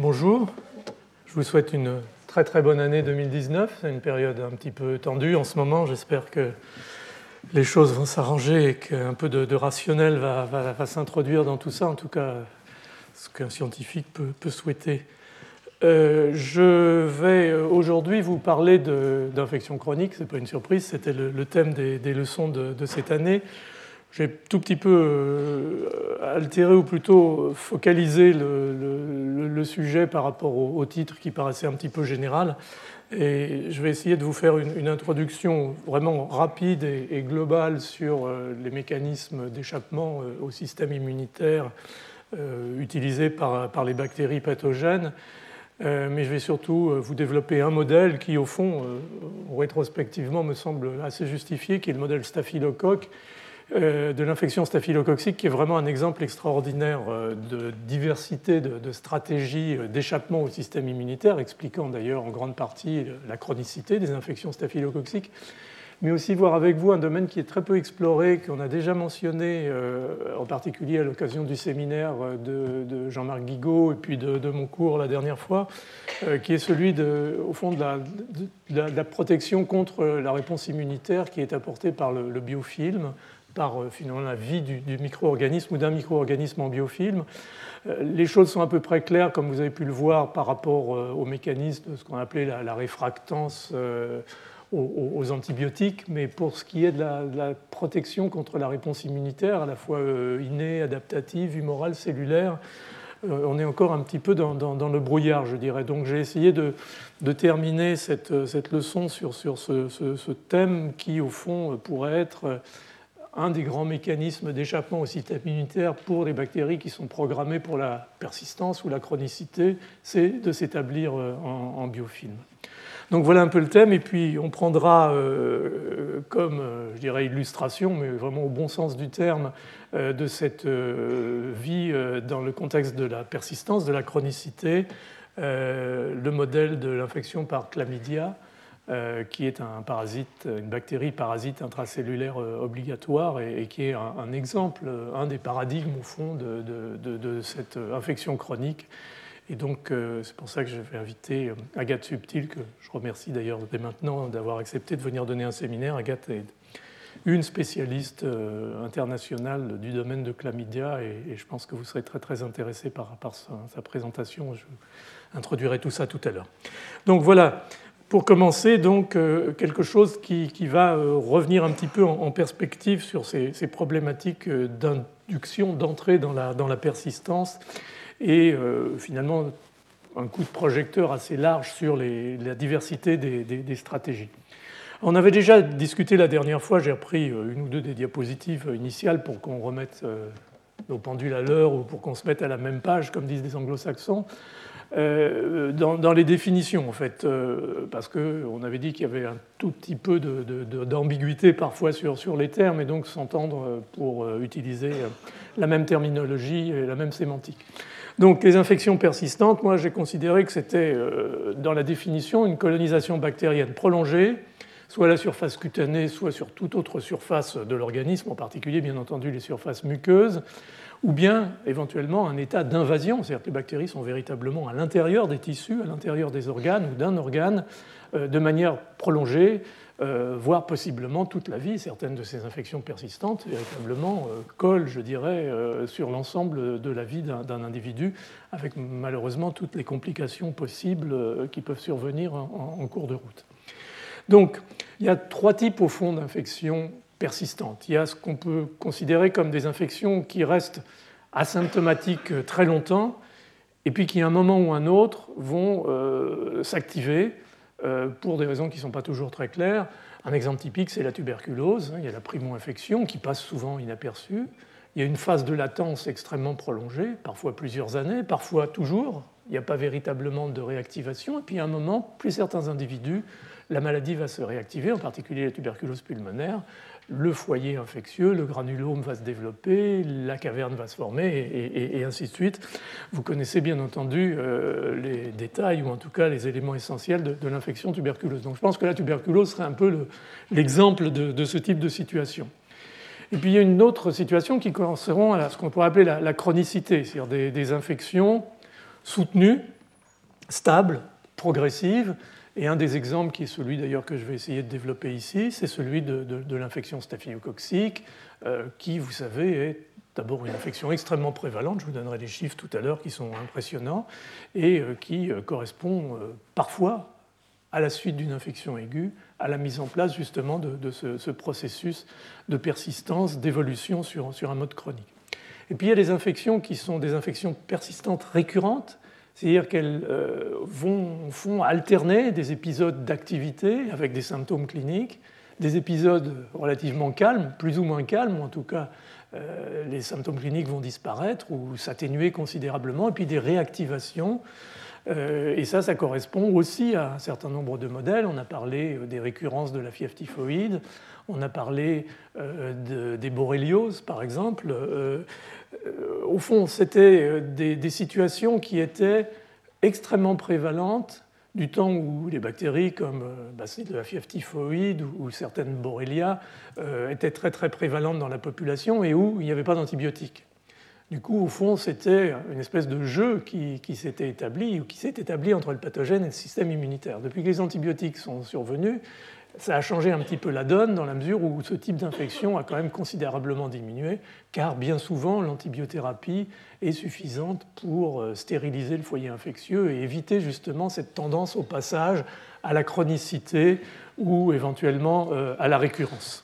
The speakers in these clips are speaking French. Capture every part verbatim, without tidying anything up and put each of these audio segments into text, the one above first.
bonjour. Je vous souhaite une très très bonne année deux mille dix-neuf. C'est une période un petit peu tendue en ce moment. J'espère que les choses vont s'arranger et qu'un peu de, de rationnel va, va, va s'introduire dans tout ça. En tout cas, ce qu'un scientifique peut, peut souhaiter. Euh, je vais aujourd'hui vous parler d'infections chroniques. Ce n'est pas une surprise, c'était le, le thème des, des leçons de, de cette année. J'ai tout petit peu euh, altéré ou plutôt focalisé le, le, le sujet par rapport au, au titre qui paraissait un petit peu général. Et je vais essayer de vous faire une, une introduction vraiment rapide et, et globale sur euh, les mécanismes d'échappement euh, au système immunitaire euh, utilisés par, par les bactéries pathogènes. Euh, mais je vais surtout vous développer un modèle qui, au fond, euh, rétrospectivement, me semble assez justifié, qui est le modèle staphylocoque, de l'infection staphylococcique, qui est vraiment un exemple extraordinaire de diversité de, de stratégies d'échappement au système immunitaire, expliquant d'ailleurs en grande partie la chronicité des infections staphylococciques, mais aussi voir avec vous un domaine qui est très peu exploré, qu'on a déjà mentionné, euh, en particulier à l'occasion du séminaire de, de Jean-Marc Guigaud et puis de, de mon cours la dernière fois, euh, qui est celui de, au fond de la, de, la, de la protection contre la réponse immunitaire qui est apportée par le, le biofilm, par finalement la vie du, du micro-organisme ou d'un micro-organisme en biofilm. Les choses sont à peu près claires, comme vous avez pu le voir, par rapport au mécanisme de ce qu'on appelait la, la réfractance euh, aux, aux antibiotiques, mais pour ce qui est de la, de la protection contre la réponse immunitaire, à la fois innée, adaptative, humorale, cellulaire, euh, on est encore un petit peu dans, dans, dans le brouillard, je dirais. Donc j'ai essayé de, de terminer cette, cette leçon sur, sur ce, ce, ce thème qui, au fond, pourrait être un des grands mécanismes d'échappement au système immunitaire pour les bactéries qui sont programmées pour la persistance ou la chronicité, c'est de s'établir en, en biofilm. Donc voilà un peu le thème, et puis on prendra euh, comme, euh, je dirais, illustration, mais vraiment au bon sens du terme, euh, de cette euh, vie euh, dans le contexte de la persistance, de la chronicité, euh, le modèle de l'infection par chlamydia, Euh, qui est un parasite, une bactérie parasite intracellulaire euh, obligatoire et, et qui est un, un exemple, un des paradigmes au fond de, de, de, de cette infection chronique. Et donc euh, c'est pour ça que je vais inviter Agathe Subtil, que je remercie d'ailleurs dès maintenant d'avoir accepté de venir donner un séminaire. Agathe est une spécialiste euh, internationale du domaine de chlamydia et, et je pense que vous serez très très intéressé par, par sa, sa présentation. Je introduirai tout ça tout à l'heure. Donc voilà. Pour commencer, donc, quelque chose qui, qui va revenir un petit peu en perspective sur ces, ces problématiques d'induction, d'entrée dans la, dans la persistance et euh, finalement un coup de projecteur assez large sur les, la diversité des, des, des stratégies. On avait déjà discuté la dernière fois, j'ai repris une ou deux des diapositives initiales pour qu'on remette nos pendules à l'heure ou pour qu'on se mette à la même page, comme disent les anglo-saxons. Euh, dans, dans les définitions, en fait, euh, parce qu'on avait dit qu'il y avait un tout petit peu de, de, de, d'ambiguïté parfois sur, sur les termes, et donc s'entendre pour euh, utiliser la même terminologie et la même sémantique. Donc les infections persistantes, moi j'ai considéré que c'était, euh, dans la définition, une colonisation bactérienne prolongée, soit à la surface cutanée, soit sur toute autre surface de l'organisme, en particulier bien entendu les surfaces muqueuses, ou bien éventuellement un état d'invasion, c'est-à-dire que les bactéries sont véritablement à l'intérieur des tissus, à l'intérieur des organes ou d'un organe, euh, de manière prolongée, euh, voire possiblement toute la vie. Certaines de ces infections persistantes véritablement euh, collent, je dirais, euh, sur l'ensemble de la vie d'un, d'un individu, avec malheureusement toutes les complications possibles euh, qui peuvent survenir en, en cours de route. Donc, il y a trois types au fond d'infections persistantes. Il y a ce qu'on peut considérer comme des infections qui restent asymptomatiques très longtemps et puis qui, à un moment ou un autre, vont euh, s'activer euh, pour des raisons qui ne sont pas toujours très claires. Un exemple typique, c'est la tuberculose. Il y a la primo-infection qui passe souvent inaperçue. Il y a une phase de latence extrêmement prolongée, parfois plusieurs années, parfois toujours. Il n'y a pas véritablement de réactivation. Et puis, à un moment, plus certains individus, la maladie va se réactiver, en particulier la tuberculose pulmonaire. Le foyer infectieux, le granulome va se développer, la caverne va se former, et, et, et ainsi de suite. Vous connaissez bien entendu euh, les détails, ou en tout cas les éléments essentiels de, de l'infection tuberculeuse. Donc je pense que la tuberculose serait un peu le, l'exemple de, de ce type de situation. Et puis il y a une autre situation qui correspond à ce qu'on pourrait appeler la, la chronicité, c'est-à-dire des, des infections soutenues, stable, progressive. Et un des exemples, qui est celui d'ailleurs que je vais essayer de développer ici, c'est celui de, de, de l'infection staphylococcique, euh, qui, vous savez, est d'abord une infection extrêmement prévalente, je vous donnerai des chiffres tout à l'heure qui sont impressionnants, et euh, qui euh, correspond euh, parfois, à la suite d'une infection aiguë, à la mise en place justement de, de ce, ce processus de persistance, d'évolution sur, sur un mode chronique. Et puis il y a des infections qui sont des infections persistantes récurrentes, c'est-à-dire qu'elles euh, vont, font alterner des épisodes d'activité avec des symptômes cliniques, des épisodes relativement calmes, plus ou moins calmes, ou en tout cas euh, les symptômes cliniques vont disparaître ou s'atténuer considérablement, et puis des réactivations. Euh, et ça, ça correspond aussi à un certain nombre de modèles. On a parlé des récurrences de la fièvre typhoïde, on a parlé euh, de, des borrélioses, par exemple. Euh, euh, au fond, c'était des, des situations qui étaient extrêmement prévalentes du temps où les bactéries comme euh, bah, c'est de la fièvre typhoïde ou, ou certaines borrélias euh, étaient très très prévalentes dans la population et où il n'y avait pas d'antibiotiques. Du coup, au fond, c'était une espèce de jeu qui, qui s'était établi ou qui s'est établi entre le pathogène et le système immunitaire. Depuis que les antibiotiques sont survenus, ça a changé un petit peu la donne dans la mesure où ce type d'infection a quand même considérablement diminué, car bien souvent l'antibiothérapie est suffisante pour stériliser le foyer infectieux et éviter justement cette tendance au passage à la chronicité ou éventuellement à la récurrence.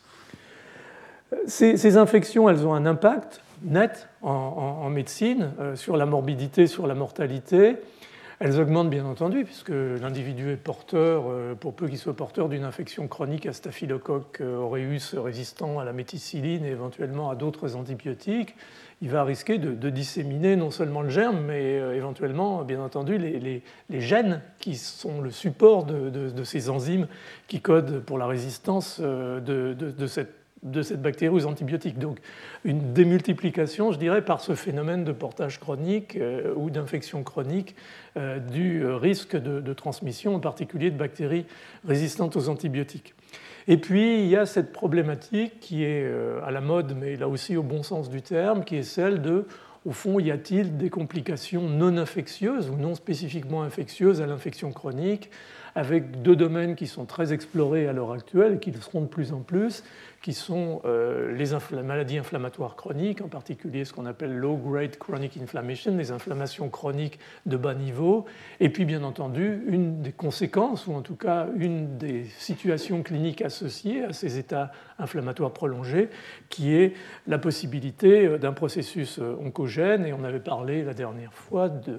Ces, ces infections, elles ont un impact net en, en, en médecine euh, sur la morbidité, sur la mortalité. Elles augmentent bien entendu puisque l'individu est porteur, euh, pour peu qu'il soit porteur d'une infection chronique à staphylocoque aureus résistant à la méticilline et éventuellement à d'autres antibiotiques. Il va risquer de, de disséminer non seulement le germe, mais euh, éventuellement, bien entendu, les, les, les gènes qui sont le support de, de, de ces enzymes qui codent pour la résistance euh, de, de, de cette de cette bactérie aux antibiotiques. Donc une démultiplication, je dirais, par ce phénomène de portage chronique euh, ou d'infection chronique euh, du risque de, de transmission, en particulier de bactéries résistantes aux antibiotiques. Et puis, il y a cette problématique qui est euh, à la mode, mais là aussi au bon sens du terme, qui est celle de, au fond, y a-t-il des complications non infectieuses ou non spécifiquement infectieuses à l'infection chronique, avec deux domaines qui sont très explorés à l'heure actuelle et qui le seront de plus en plus, qui sont euh, les infl- maladies inflammatoires chroniques, en particulier ce qu'on appelle low-grade chronic inflammation, les inflammations chroniques de bas niveau, et puis bien entendu, une des conséquences, ou en tout cas une des situations cliniques associées à ces états inflammatoires prolongés, qui est la possibilité d'un processus oncogène, et on avait parlé la dernière fois de,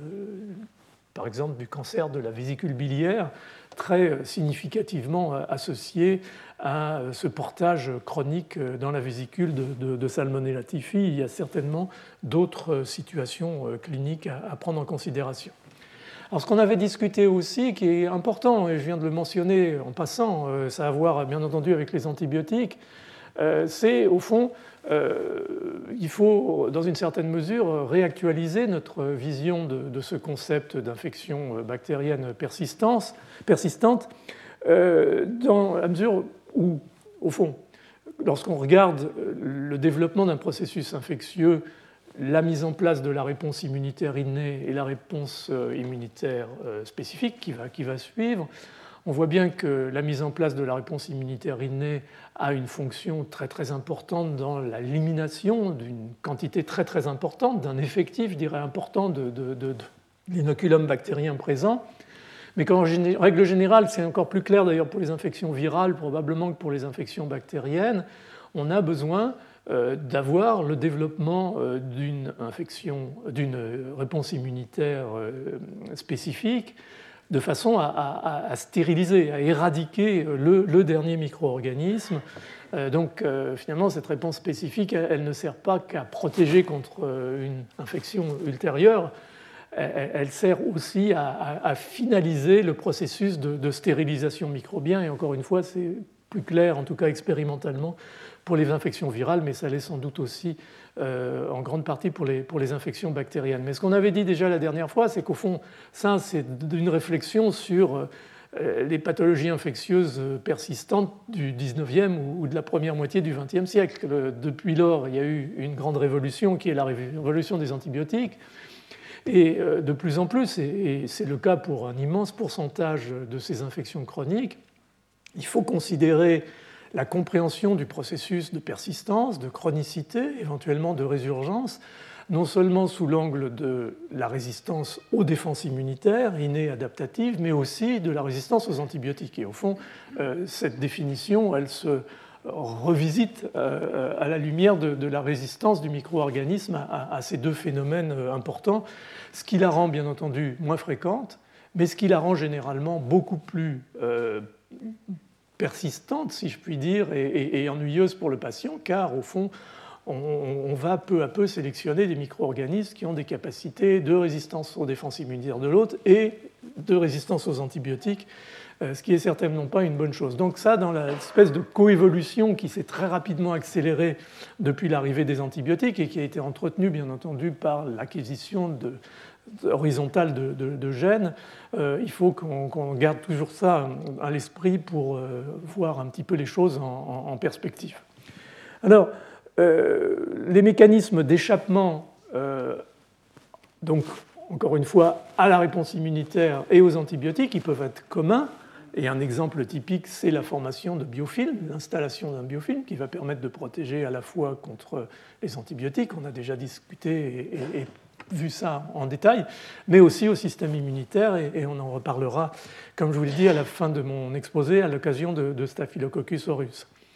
par exemple, du cancer de la vésicule biliaire, très significativement associé à ce portage chronique dans la vésicule de, de, de Salmonella typhi. Il y a certainement d'autres situations cliniques à, à prendre en considération. Alors, ce qu'on avait discuté aussi, qui est important, et je viens de le mentionner en passant, ça a à voir bien entendu avec les antibiotiques, c'est au fond, euh, il faut dans une certaine mesure réactualiser notre vision de, de ce concept d'infection bactérienne persistante, persistante euh, dans la mesure où, au fond, lorsqu'on regarde le développement d'un processus infectieux, la mise en place de la réponse immunitaire innée et la réponse immunitaire spécifique qui va, qui va suivre, on voit bien que la mise en place de la réponse immunitaire innée a une fonction très très importante dans l'élimination d'une quantité très très importante, d'un effectif, je dirais, important de, de, de, de l'inoculum bactérien présent. Mais qu'en règle générale, c'est encore plus clair d'ailleurs pour les infections virales probablement que pour les infections bactériennes, on a besoin euh, d'avoir le développement euh, d'une infection, d'une réponse immunitaire euh, spécifique, de façon à, à, à stériliser, à éradiquer le, le dernier micro-organisme. Euh, donc euh, finalement, cette réponse spécifique, elle, elle ne sert pas qu'à protéger contre une infection ultérieure, elle, elle sert aussi à, à, à finaliser le processus de, de stérilisation microbien. Et encore une fois, c'est plus clair, en tout cas expérimentalement, pour les infections virales, mais ça l'est sans doute aussi euh, en grande partie pour les, pour les infections bactériennes. Mais ce qu'on avait dit déjà la dernière fois, c'est qu'au fond, ça, c'est une réflexion sur euh, les pathologies infectieuses persistantes du dix-neuvième ou de la première moitié du vingtième siècle. Depuis lors, il y a eu une grande révolution qui est la révolution des antibiotiques. Et de plus en plus, et c'est le cas pour un immense pourcentage de ces infections chroniques, il faut considérer la compréhension du processus de persistance, de chronicité, éventuellement de résurgence, non seulement sous l'angle de la résistance aux défenses immunitaires innées adaptatives, mais aussi de la résistance aux antibiotiques. Et au fond, cette définition, elle se revisite à la lumière de, de la résistance du micro-organisme à, à ces deux phénomènes importants, ce qui la rend bien entendu moins fréquente, mais ce qui la rend généralement beaucoup plus euh, persistante, si je puis dire, et, et, et ennuyeuse pour le patient, car au fond, on, on va peu à peu sélectionner des micro-organismes qui ont des capacités de résistance aux défenses immunitaires de l'hôte et de résistance aux antibiotiques, ce qui n'est certainement pas une bonne chose. Donc ça, dans l'espèce de coévolution qui s'est très rapidement accélérée depuis l'arrivée des antibiotiques et qui a été entretenue, bien entendu, par l'acquisition de, de, horizontale de, de, de gènes, euh, il faut qu'on qu'on garde toujours ça à l'esprit pour euh, voir un petit peu les choses en, en, en perspective. Alors, euh, les mécanismes d'échappement, euh, donc, encore une fois, à la réponse immunitaire et aux antibiotiques, ils peuvent être communs. Et un exemple typique, c'est la formation de biofilms, l'installation d'un biofilm qui va permettre de protéger à la fois contre les antibiotiques, on a déjà discuté et, et, et vu ça en détail, mais aussi au système immunitaire, et, et on en reparlera, comme je vous l'ai dit, à la fin de mon exposé, à l'occasion de, de Staphylococcus aureus.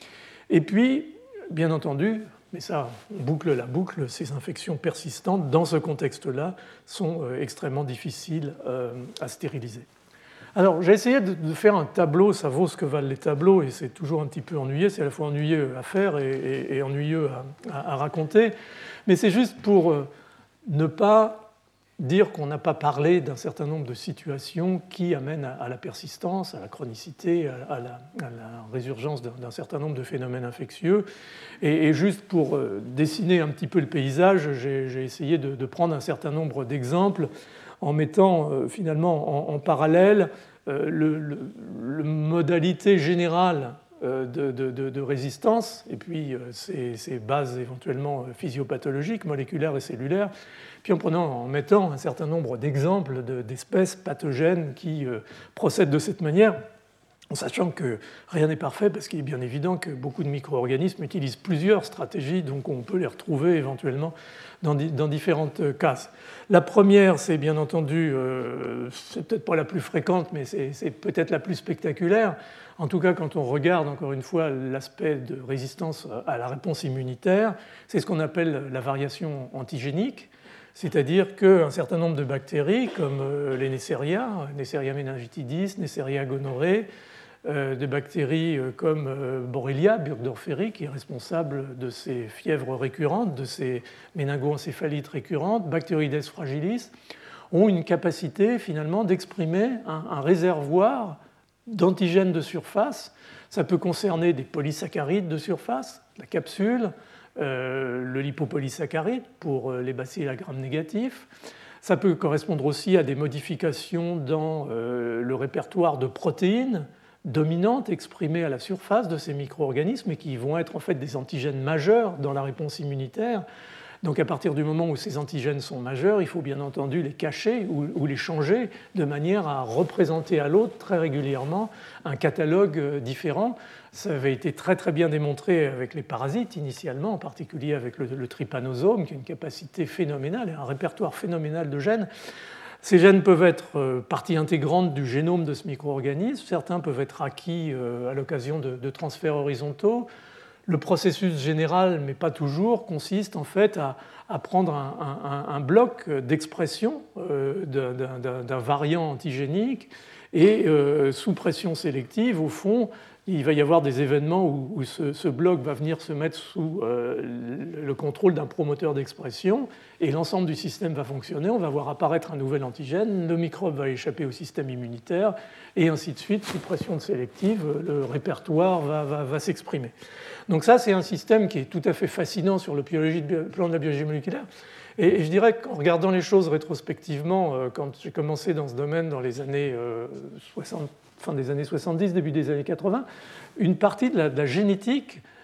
Et puis, bien entendu, mais ça, on boucle la boucle, ces infections persistantes, dans ce contexte-là, sont extrêmement difficiles à stériliser. Alors, j'ai essayé de faire un tableau, ça vaut ce que valent les tableaux, et c'est toujours un petit peu ennuyeux, c'est à la fois ennuyeux à faire et, et, et ennuyeux à, à, à raconter, mais c'est juste pour ne pas dire qu'on n'a pas parlé d'un certain nombre de situations qui amènent à, à la persistance, à la chronicité, à, à, la, à la résurgence d'un certain nombre de phénomènes infectieux. Et, et juste pour dessiner un petit peu le paysage, j'ai essayé de, de prendre un certain nombre d'exemples en mettant euh, finalement en, en parallèle euh, le, le, le modalité générale euh, de, de, de résistance et puis euh, ses, ses bases éventuellement physiopathologiques, moléculaires et cellulaires, puis en, prenant, en mettant un certain nombre d'exemples d'espèces pathogènes qui euh, procèdent de cette manière, en sachant que rien n'est parfait, parce qu'il est bien évident que beaucoup de micro-organismes utilisent plusieurs stratégies, donc on peut les retrouver éventuellement dans, dans différentes cases. La première, c'est bien entendu, euh, c'est peut-être pas la plus fréquente, mais c'est peut-être la plus spectaculaire. En tout cas, quand on regarde, encore une fois, l'aspect de résistance à la réponse immunitaire, c'est ce qu'on appelle la variation antigénique. C'est-à-dire qu'un certain nombre de bactéries, comme les Neisseria, Neisseria meningitidis, Neisseria gonorrhoeae, euh, des bactéries comme euh, Borrelia burgdorferi, qui est responsable de ces fièvres récurrentes, de ces méningoencéphalites récurrentes, Bacteroides fragilis, ont une capacité finalement d'exprimer un, un réservoir d'antigènes de surface. Ça peut concerner des polysaccharides de surface, la capsule, Euh, le lipopolysaccharide pour les bacilles à gram négatif. Ça peut correspondre aussi à des modifications dans euh, le répertoire de protéines dominantes exprimées à la surface de ces micro-organismes et qui vont être en fait des antigènes majeurs dans la réponse immunitaire. Donc à partir du moment où ces antigènes sont majeurs, il faut bien entendu les cacher ou, ou les changer de manière à représenter à l'autre très régulièrement un catalogue différent. Ça avait été très très bien démontré avec les parasites initialement, en particulier avec le, le trypanosome, qui a une capacité phénoménale et un répertoire phénoménal de gènes. Ces gènes peuvent être partie intégrante du génome de ce micro-organisme, certains peuvent être acquis à l'occasion de, de transferts horizontaux. Le processus général, mais pas toujours, consiste en fait à, à prendre un, un, un bloc d'expression euh, d'un variant antigénique et euh, sous pression sélective, au fond, il va y avoir des événements où, où ce, ce bloc va venir se mettre sous euh, le contrôle d'un promoteur d'expression et l'ensemble du système va fonctionner. On va voir apparaître un nouvel antigène, le microbe va échapper au système immunitaire et ainsi de suite. Sous pression sélective, le répertoire va, va, va s'exprimer. Donc ça, c'est un système qui est tout à fait fascinant sur le plan de la biologie moléculaire. Et, et je dirais qu'en regardant les choses rétrospectivement, euh, quand j'ai commencé dans ce domaine dans les années euh, soixante, fin des années soixante-dix, début des années quatre-vingts, une partie de la, de la génétique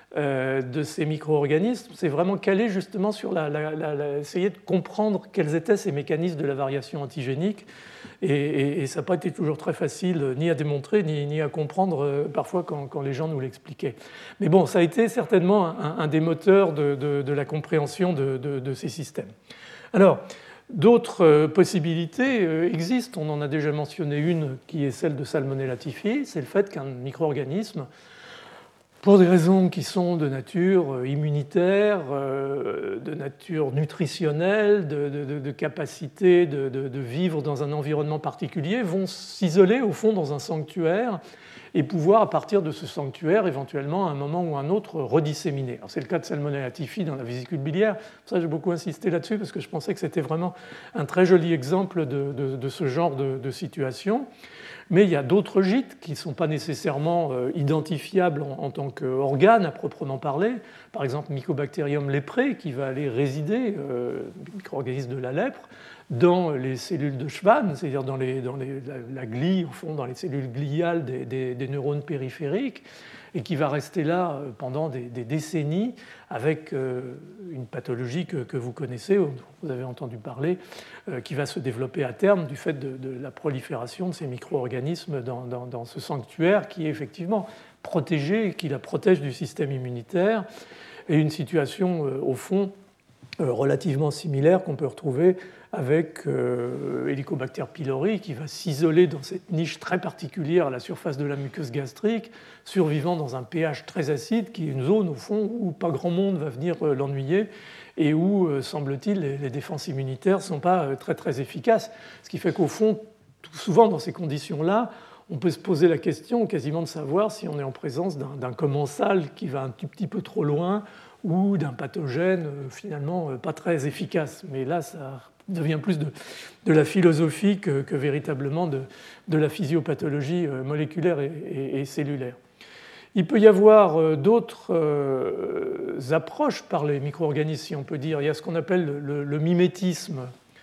euh, de ces micro-organismes, c'est vraiment calé justement sur la, la, la, la, essayer de comprendre quels étaient ces mécanismes de la variation antigénique. Et, et, et ça n'a pas été toujours très facile ni à démontrer ni, ni à comprendre euh, parfois quand, quand les gens nous l'expliquaient. Mais bon, ça a été certainement un, un des moteurs de, de, de la compréhension de, de, de ces systèmes. Alors, d'autres possibilités existent. On en a déjà mentionné une qui est celle de Salmonella typhi. C'est le fait qu'un micro-organisme, pour des raisons qui sont de nature immunitaire, de nature nutritionnelle, de, de, de capacité de, de, de vivre dans un environnement particulier, vont s'isoler au fond dans un sanctuaire et pouvoir, à partir de ce sanctuaire, éventuellement, à un moment ou à un autre, redisséminer. C'est le cas de Salmonella typhi dans la vésicule biliaire. Pour ça, j'ai beaucoup insisté là-dessus, parce que je pensais que c'était vraiment un très joli exemple de, de, de ce genre de, de situation. Mais il y a d'autres gîtes qui ne sont pas nécessairement identifiables en, en tant qu'organes à proprement parler. Par exemple, Mycobacterium leprae, qui va aller résider, euh, micro-organisme de la lèpre, dans les cellules de Schwann, c'est-à-dire dans, les, dans les, la, la glie, au fond, dans les cellules gliales des, des, des neurones périphériques, et qui va rester là pendant des, des décennies avec euh, une pathologie que, que vous connaissez, vous avez entendu parler, euh, qui va se développer à terme du fait de, de la prolifération de ces micro-organismes dans, dans, dans ce sanctuaire qui est effectivement protégé, qui la protège du système immunitaire, et une situation, euh, au fond, euh, relativement similaire qu'on peut retrouver avec euh, Helicobacter pylori qui va s'isoler dans cette niche très particulière à la surface de la muqueuse gastrique, survivant dans un pH très acide, qui est une zone au fond où pas grand monde va venir euh, l'ennuyer et où, euh, semble-t-il, les, les défenses immunitaires ne sont pas euh, très, très efficaces. Ce qui fait qu'au fond, tout souvent dans ces conditions-là, on peut se poser la question quasiment de savoir si on est en présence d'un, d'un commensal qui va un tout petit peu trop loin ou d'un pathogène euh, finalement euh, pas très efficace. Mais là, ça devient plus de, de la philosophie que, que véritablement de, de la physiopathologie moléculaire et, et, et cellulaire. Il peut y avoir d'autres euh, approches par les micro-organismes, si on peut dire. Il y a ce qu'on appelle le, le, le mimétisme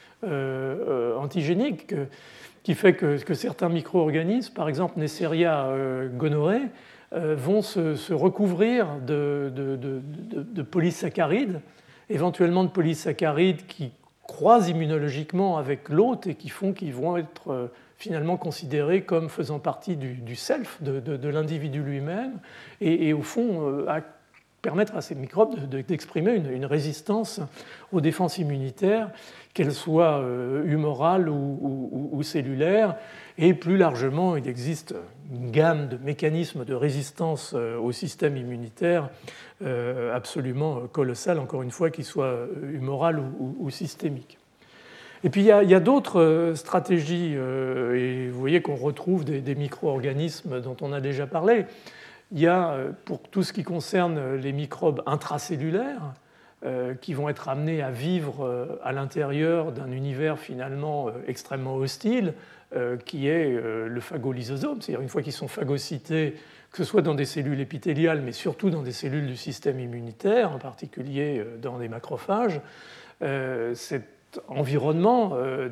euh, antigénique, que, qui fait que, que certains micro-organismes, par exemple Neisseria euh, gonorrhoeae, euh, vont se, se recouvrir de, de, de, de, de polysaccharides, éventuellement de polysaccharides qui croisent immunologiquement avec l'hôte et qui font qu'ils vont être euh, finalement considérés comme faisant partie du, du self, de, de, de l'individu lui-même, et, et au fond euh, à permettre à ces microbes de, de, d'exprimer une, une résistance aux défenses immunitaires, qu'elles soient euh, humorales ou, ou, ou cellulaires. Et plus largement, il existe une gamme de mécanismes de résistance euh, au système immunitaire euh, absolument colossale, encore une fois, qu'ils soient humorales ou, ou, ou systémiques. Et puis il y a, il y a d'autres stratégies, euh, et vous voyez qu'on retrouve des, des micro-organismes dont on a déjà parlé. Il y a, pour tout ce qui concerne les microbes intracellulaires, euh, qui vont être amenés à vivre euh, à l'intérieur d'un univers finalement euh, extrêmement hostile, euh, qui est euh, le phagolysosome, c'est-à-dire une fois qu'ils sont phagocytés, que ce soit dans des cellules épithéliales, mais surtout dans des cellules du système immunitaire, en particulier euh, dans des macrophages, euh, cet environnement euh,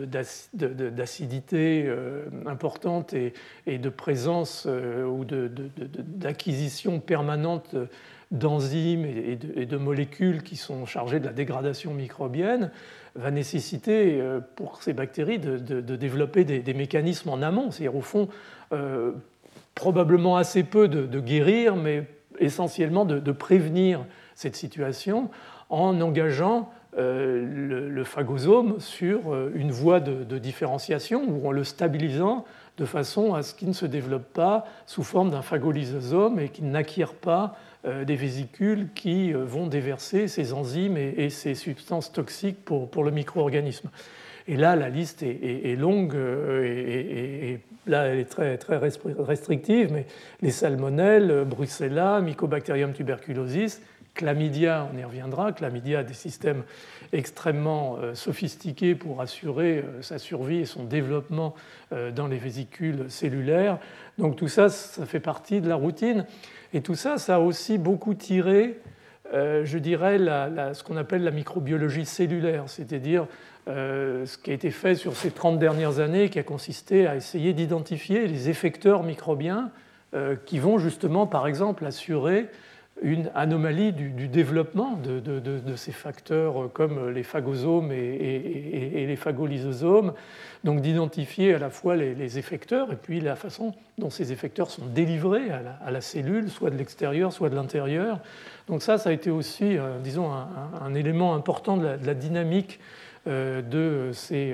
d'acidité euh, importante et, et de présence euh, ou de, de, de, d'acquisition permanente d'enzymes et de, et de molécules qui sont chargées de la dégradation microbienne va nécessiter euh, pour ces bactéries de, de, de développer des, des mécanismes en amont, c'est-à-dire au fond euh, probablement assez peu de, de guérir, mais essentiellement de, de prévenir cette situation en engageant euh, le, le phagosome sur une voie de, de différenciation ou en le stabilisant de façon à ce qu'il ne se développe pas sous forme d'un phagolysosome et qu'il n'acquiert pas euh, des vésicules qui euh, vont déverser ces enzymes et, et ces substances toxiques pour, pour le micro-organisme. Et là, la liste est, est, est longue euh, et, et, et là, elle est très, très restrictive, mais les salmonelles, Brucella, Mycobacterium tuberculosis, Chlamydia, on y reviendra. Chlamydia a des systèmes extrêmement sophistiqués pour assurer sa survie et son développement dans les vésicules cellulaires. Donc tout ça, ça fait partie de la routine. Et tout ça, ça a aussi beaucoup tiré, je dirais, la, la, ce qu'on appelle la microbiologie cellulaire, c'est-à-dire euh, ce qui a été fait sur ces trente dernières années, qui a consisté à essayer d'identifier les effecteurs microbiens euh, qui vont justement, par exemple, assurer une anomalie du, du développement de, de, de, de ces facteurs comme les phagosomes et, et, et les phagolysosomes, donc d'identifier à la fois les, les effecteurs et puis la façon dont ces effecteurs sont délivrés à la, à la cellule, soit de l'extérieur, soit de l'intérieur. Donc ça, ça a été aussi, euh, disons, un, un, élément important de la, de la dynamique euh, de, ces,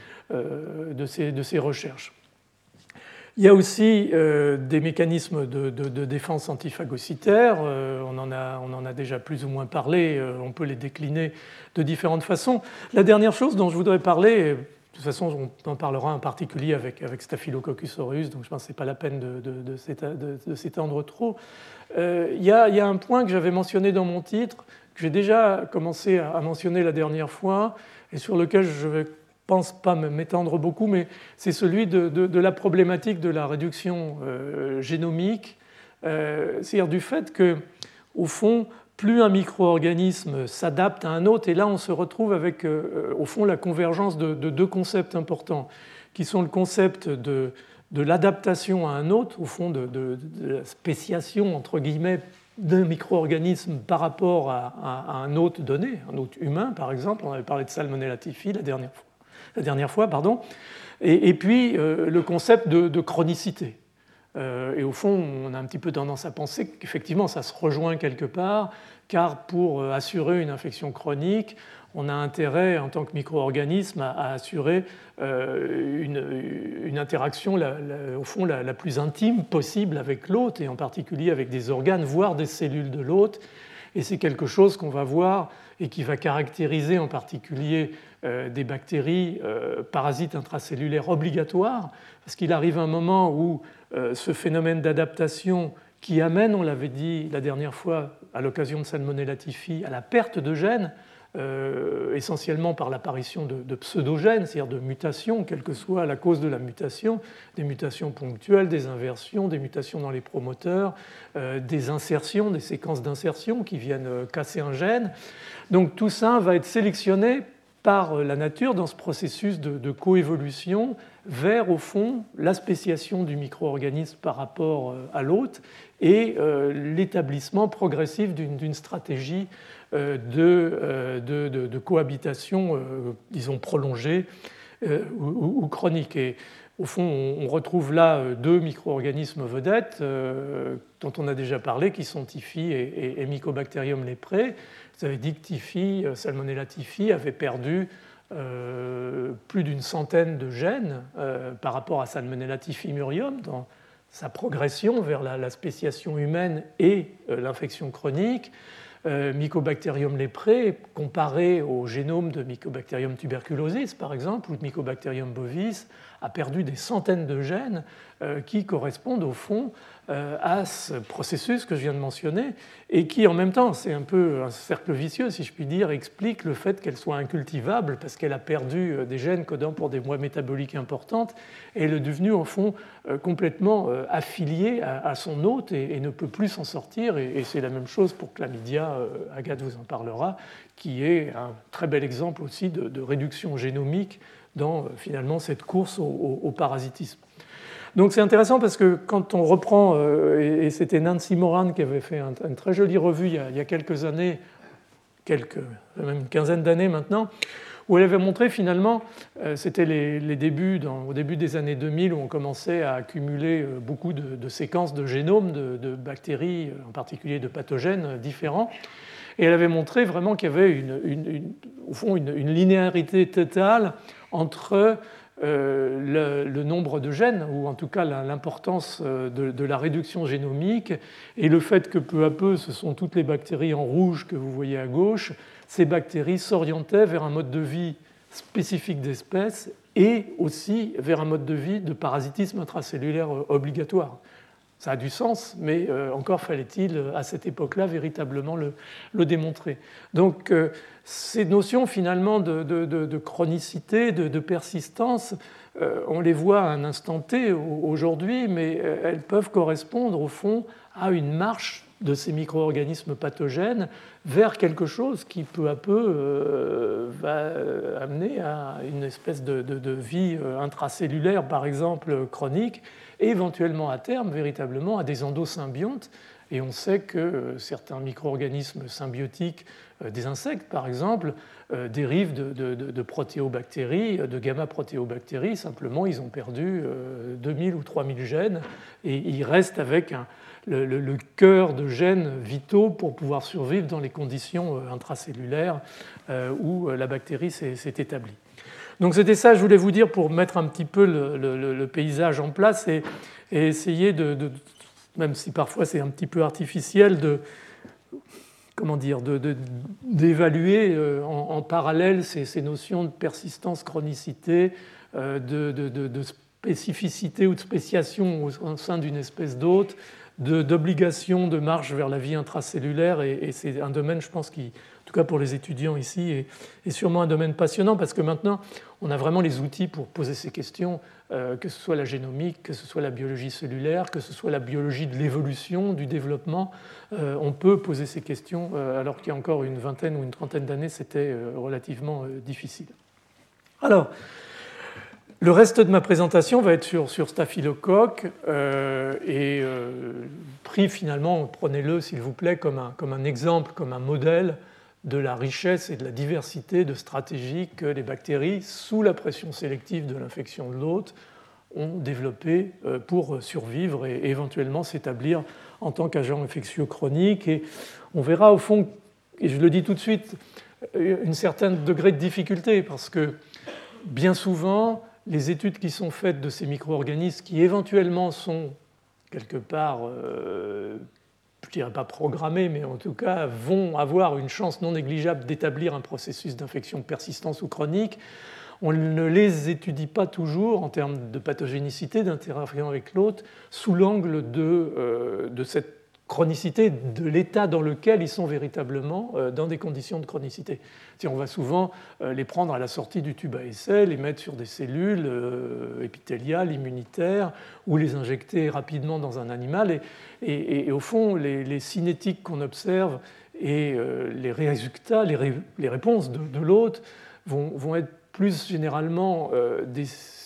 euh, de, ces, de ces recherches. Il y a aussi euh, des mécanismes de, de, de défense antiphagocytaire, euh, on, en a, on en a déjà plus ou moins parlé, euh, on peut les décliner de différentes façons. La dernière chose dont je voudrais parler, de toute façon on en parlera en particulier avec, avec Staphylococcus aureus, donc je pense que ce n'est pas la peine de, de, de, de s'étendre trop. Euh, il, y a, il y a un point que j'avais mentionné dans mon titre, que j'ai déjà commencé à mentionner la dernière fois, et sur lequel je vais je ne pense pas m'étendre beaucoup, mais c'est celui de, de, de la problématique de la réduction euh, génomique, euh, c'est-à-dire du fait que, au fond, plus un micro-organisme s'adapte à un autre, et là on se retrouve avec, euh, au fond, la convergence de, de deux concepts importants, qui sont le concept de, de l'adaptation à un autre, au fond, de, de, de la spéciation, entre guillemets, d'un micro-organisme par rapport à, à, à un hôte donné, un hôte humain, par exemple. On avait parlé de Salmonella typhi la dernière fois. La dernière fois, pardon, et, et puis euh, le concept de, de chronicité. Euh, et au fond, on a un petit peu tendance à penser qu'effectivement, ça se rejoint quelque part, car pour assurer une infection chronique, on a intérêt, en tant que micro-organisme, à, à assurer euh, une, une interaction, la, la, au fond, la, la plus intime possible avec l'hôte, et en particulier avec des organes, voire des cellules de l'hôte. Et c'est quelque chose qu'on va voir et qui va caractériser en particulier euh, des bactéries euh, parasites intracellulaires obligatoires, parce qu'il arrive un moment où euh, ce phénomène d'adaptation qui amène, on l'avait dit la dernière fois à l'occasion de Salmonella typhi, à la perte de gènes, euh, essentiellement par l'apparition de, de pseudogènes, c'est-à-dire de mutations, quelle que soit la cause de la mutation, des mutations ponctuelles, des inversions, des mutations dans les promoteurs, euh, des insertions, des séquences d'insertion qui viennent euh, casser un gène. Donc tout ça va être sélectionné par la nature dans ce processus de, de coévolution vers, au fond, la spéciation du micro-organisme par rapport à l'hôte et euh, l'établissement progressif d'une, d'une stratégie euh, de, euh, de, de, de cohabitation, euh, disons, prolongée euh, ou, ou chronique. Et au fond, on retrouve là deux micro-organismes vedettes euh, dont on a déjà parlé, qui sont Typhi et, et, et Mycobacterium leprae. Vous avez dit que Typhi, Salmonella typhi, avait perdu euh, plus d'une centaine de gènes euh, par rapport à Salmonella typhimurium dans sa progression vers la, la spéciation humaine et euh, l'infection chronique. Euh, Mycobacterium leprae, comparé au génome de Mycobacterium tuberculosis, par exemple, ou de Mycobacterium bovis, a perdu des centaines de gènes euh, qui correspondent au fond euh, à ce processus que je viens de mentionner et qui, en même temps, c'est un peu un cercle vicieux, si je puis dire, explique le fait qu'elle soit incultivable parce qu'elle a perdu des gènes codant pour des voies métaboliques importantes et elle est devenue, au fond, euh, complètement euh, affiliée à, à son hôte et, et ne peut plus s'en sortir. Et, et c'est la même chose pour Chlamydia, euh, Agathe vous en parlera, qui est un très bel exemple aussi de, de réduction génomique dans finalement cette course au, au, au parasitisme. Donc c'est intéressant parce que quand on reprend, euh, et, et c'était Nancy Moran qui avait fait un, une très jolie revue il y a, il y a quelques années, quelques, même une quinzaine d'années maintenant, où elle avait montré finalement, euh, c'était les, les débuts, dans, au début des années deux mille, où on commençait à accumuler euh, beaucoup de, de séquences de génomes de, de bactéries, en particulier de pathogènes différents. Et elle avait montré vraiment qu'il y avait une, une, une, au fond une, une linéarité totale entre euh, le, le nombre de gènes, ou en tout cas l'importance de, de la réduction génomique, et le fait que peu à peu, ce sont toutes les bactéries en rouge que vous voyez à gauche, ces bactéries s'orientaient vers un mode de vie spécifique d'espèce et aussi vers un mode de vie de parasitisme intracellulaire obligatoire. Ça a du sens, mais euh, encore fallait-il, à cette époque-là, véritablement le, le démontrer. Donc, euh, ces notions, finalement, de, de, de, de chronicité, de, de persistance, euh, on les voit à un instant T aujourd'hui, mais euh, elles peuvent correspondre, au fond, à une marche de ces micro-organismes pathogènes vers quelque chose qui, peu à peu, euh, va amener à une espèce de, de, de vie intracellulaire, par exemple, chronique, et éventuellement à terme, véritablement, à des endosymbiontes Et on sait que certains micro-organismes symbiotiques, des insectes par exemple, dérivent de, de, de protéobactéries, de gamma-protéobactéries. Simplement, ils ont perdu deux mille ou trois mille gènes et ils restent avec un, le, le, le cœur de gènes vitaux pour pouvoir survivre dans les conditions intracellulaires où la bactérie s'est, s'est établie. Donc c'était ça, je voulais vous dire, pour mettre un petit peu le, le, le paysage en place et, et essayer de, de, même si parfois c'est un petit peu artificiel, de, comment dire, de, de, d'évaluer en, en parallèle ces, ces notions de persistance, chronicité, de, de, de, de spécificité ou de spéciation au sein d'une espèce d'hôte, de, d'obligation de marche vers la vie intracellulaire, et, et c'est un domaine, je pense, qui, en tout cas pour les étudiants ici, est, est sûrement un domaine passionnant, parce que maintenant, on a vraiment les outils pour poser ces questions, euh, que ce soit la génomique, que ce soit la biologie cellulaire, que ce soit la biologie de l'évolution, du développement. Euh, on peut poser ces questions, euh, alors qu'il y a encore une vingtaine ou une trentaine d'années, c'était euh, relativement euh, difficile. Alors, le reste de ma présentation va être sur, sur Staphylocoque euh, et euh, pris finalement, prenez-le s'il vous plaît, comme un, comme un exemple, comme un modèle de la richesse et de la diversité de stratégies que les bactéries, sous la pression sélective de l'infection de l'hôte, ont développées pour survivre et éventuellement s'établir en tant qu'agent infectieux chronique. Et on verra au fond, et je le dis tout de suite, un certain degré de difficulté, parce que bien souvent, les études qui sont faites de ces micro-organismes qui éventuellement sont quelque part, euh, je ne dirais pas programmés, mais en tout cas vont avoir une chance non négligeable d'établir un processus d'infection de persistance ou chronique, on ne les étudie pas toujours en termes de pathogénicité, d'interaction avec l'hôte, sous l'angle de, euh, de cette chronicité, de l'état dans lequel ils sont véritablement euh, dans des conditions de chronicité. On va souvent euh, les prendre à la sortie du tube à essai, les mettre sur des cellules euh, épithéliales, immunitaires, ou les injecter rapidement dans un animal. Et, et, et au fond, les, les cinétiques qu'on observe et euh, les résultats, les, ré, les réponses de, de l'hôte vont, vont être plus généralement euh, des,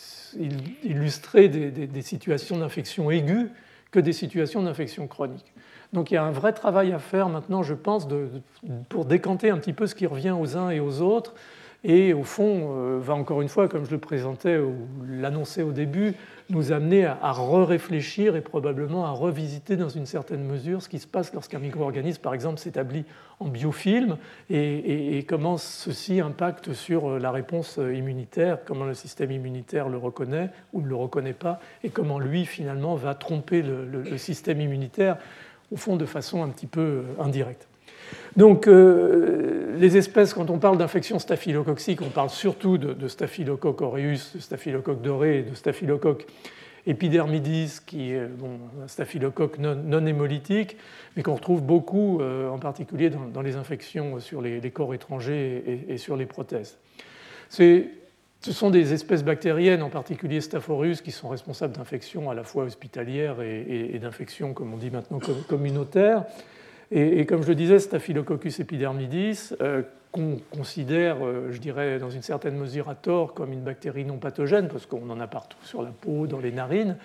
illustrer des, des, des situations d'infection aiguë que des situations d'infection chronique. Donc il y a un vrai travail à faire maintenant, je pense, de, pour décanter un petit peu ce qui revient aux uns et aux autres, et au fond, euh, va encore une fois, comme je le présentais ou l'annonçais au début, nous amener à, à re-réfléchir et probablement à revisiter dans une certaine mesure ce qui se passe lorsqu'un micro-organisme, par exemple, s'établit en biofilm, et, et, et comment ceci impacte sur la réponse immunitaire, comment le système immunitaire le reconnaît ou ne le reconnaît pas, et comment lui, finalement, va tromper le, le, le système immunitaire, au fond de façon un petit peu indirecte. Donc, euh, les espèces, quand on parle d'infection staphylococcique, on parle surtout de, de Staphylococcus aureus, de Staphylocoque doré et de Staphylocoque epidermidis, qui est bon, un staphylocoque non, non hémolytique, mais qu'on retrouve beaucoup, euh, en particulier dans, dans les infections sur les, les corps étrangers et, et sur les prothèses. C'est, ce sont des espèces bactériennes, en particulier Staph aureus, qui sont responsables d'infections à la fois hospitalières et, et, et d'infections, comme on dit maintenant, communautaires. Et, et comme je le disais, Staphylococcus epidermidis, euh, qu'on considère, euh, je dirais, dans une certaine mesure à tort, comme une bactérie non pathogène, parce qu'on en a partout sur la peau, dans les narines,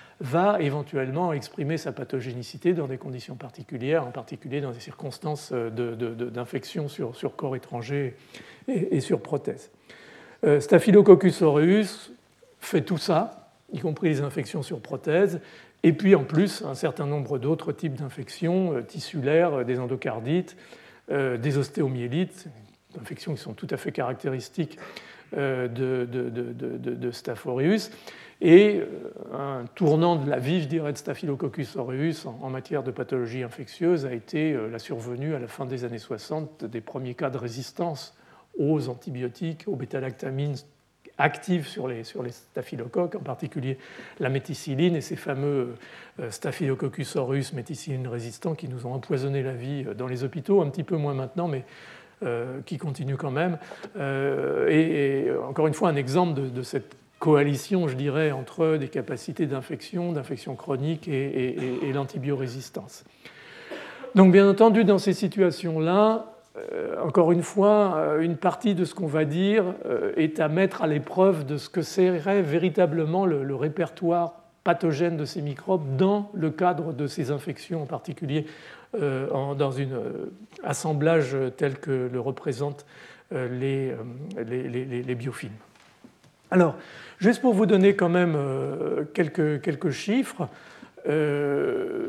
va éventuellement exprimer sa pathogénicité dans des conditions particulières, en particulier dans des circonstances de, de, de, d'infection sur, sur corps étrangers et, et sur prothèses. Euh, Staphylococcus aureus fait tout ça, y compris les infections sur prothèses, et puis en plus un certain nombre d'autres types d'infections euh, tissulaires, euh, des endocardites, euh, des ostéomyélites, des infections qui sont tout à fait caractéristiques euh, de, de, de, de, de Staph aureus, et euh, un tournant de la vie, je dirais, de Staphylococcus aureus en, en matière de pathologie infectieuse a été euh, la survenue à la fin des années soixante des premiers cas de résistance aux antibiotiques, aux bêta-lactamines actives sur les, sur les staphylocoques, en particulier la méticilline et ces fameux euh, Staphylococcus aureus méticilline résistants qui nous ont empoisonné la vie dans les hôpitaux, un petit peu moins maintenant, mais euh, qui continuent quand même. Euh, et, et encore une fois, un exemple de, de cette coalition, je dirais, entre des capacités d'infection, d'infection chronique et, et, et, et l'antibiorésistance. Donc, bien entendu, dans ces situations-là, Euh, encore une fois, une partie de ce qu'on va dire euh, est à mettre à l'épreuve de ce que serait véritablement le, le répertoire pathogène de ces microbes dans le cadre de ces infections, en particulier euh, en, dans un euh, assemblage tel que le représentent euh, les, euh, les, les, les biofilms. Alors, juste pour vous donner quand même euh, quelques, quelques chiffres, euh,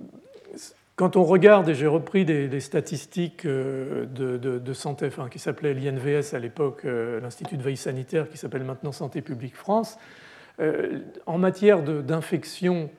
quand on regarde, et j'ai repris des, des statistiques de, de, de santé, enfin, qui s'appelait l'I N V S à l'époque, euh, l'Institut de veille sanitaire, qui s'appelle maintenant Santé publique France, euh, en matière d'infection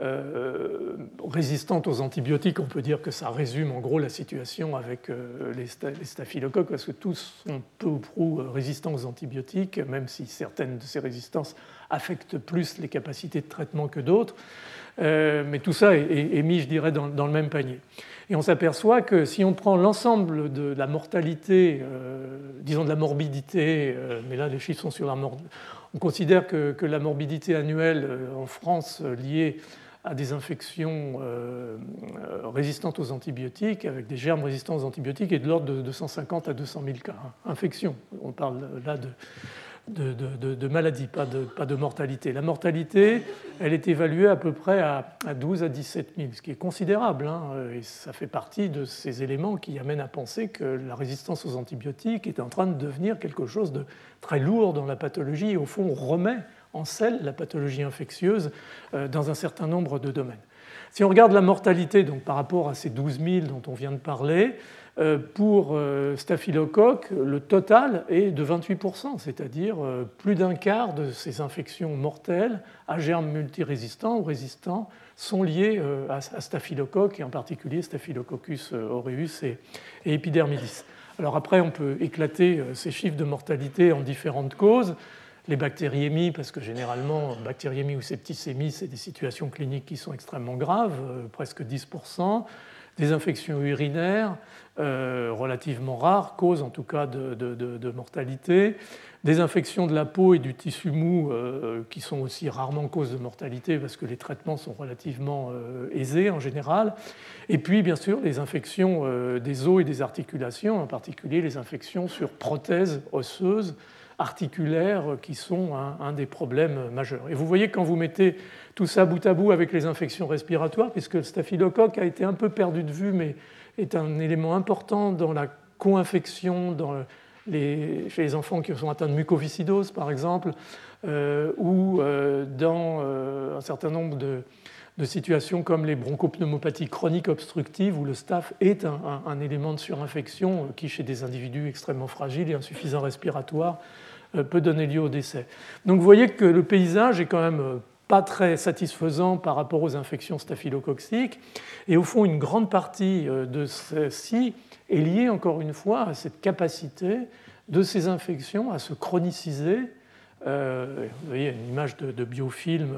euh, résistante aux antibiotiques, on peut dire que ça résume en gros la situation avec euh, les, sta les staphylocoques, parce que tous sont peu ou prou résistants aux antibiotiques, même si certaines de ces résistances affectent plus les capacités de traitement que d'autres. Euh, mais tout ça est, est, est mis, je dirais, dans, dans le même panier. Et on s'aperçoit que si on prend l'ensemble de la mortalité, euh, disons de la morbidité, euh, mais là les chiffres sont sur la mort, on considère que, que la morbidité annuelle euh, en France euh, liée à des infections euh, résistantes aux antibiotiques, avec des germes résistants aux antibiotiques, est de l'ordre de deux cent cinquante à deux cent mille cas. Hein. Infection, on parle là de... De, de, de maladie, pas de, pas de mortalité. La mortalité, elle est évaluée à peu près à, à douze à dix-sept mille, ce qui est considérable, hein, et ça fait partie de ces éléments qui amènent à penser que la résistance aux antibiotiques est en train de devenir quelque chose de très lourd dans la pathologie, et au fond, on remet en selle la pathologie infectieuse dans un certain nombre de domaines. Si on regarde la mortalité donc, par rapport à ces douze mille dont on vient de parler, pour staphylocoque, le total est de vingt-huit pour cent, c'est-à-dire plus d'un quart de ces infections mortelles à germes multirésistants ou résistants sont liées à staphylocoque, et en particulier Staphylococcus aureus et epidermidis. Alors après, on peut éclater ces chiffres de mortalité en différentes causes. Les bactériémies, parce que généralement, bactériémie ou septicémie, c'est des situations cliniques qui sont extrêmement graves, presque dix pour cent. Des infections urinaires, euh, relativement rares, cause en tout cas de, de, de, de mortalité. Des infections de la peau et du tissu mou, euh, qui sont aussi rarement cause de mortalité parce que les traitements sont relativement euh, aisés en général. Et puis, bien sûr, les infections euh, des os et des articulations, en particulier les infections sur prothèses osseuses, articulaires, qui sont un, un des problèmes majeurs. Et vous voyez, quand vous mettez tout ça bout à bout avec les infections respiratoires, puisque le staphylocoque a été un peu perdu de vue, mais est un élément important dans la co-infection dans les, chez les enfants qui sont atteints de mucoviscidose, par exemple, euh, ou euh, dans euh, un certain nombre de, de situations comme les bronchopneumopathies chroniques obstructives, où le staph est un, un, un élément de surinfection qui, chez des individus extrêmement fragiles et insuffisants respiratoires, euh, peut donner lieu au décès. Donc vous voyez que le paysage est quand même pas très satisfaisant par rapport aux infections staphylococciques. Et au fond, une grande partie de ceci est liée, encore une fois, à cette capacité de ces infections à se chroniciser. Euh, vous voyez une image de, de biofilm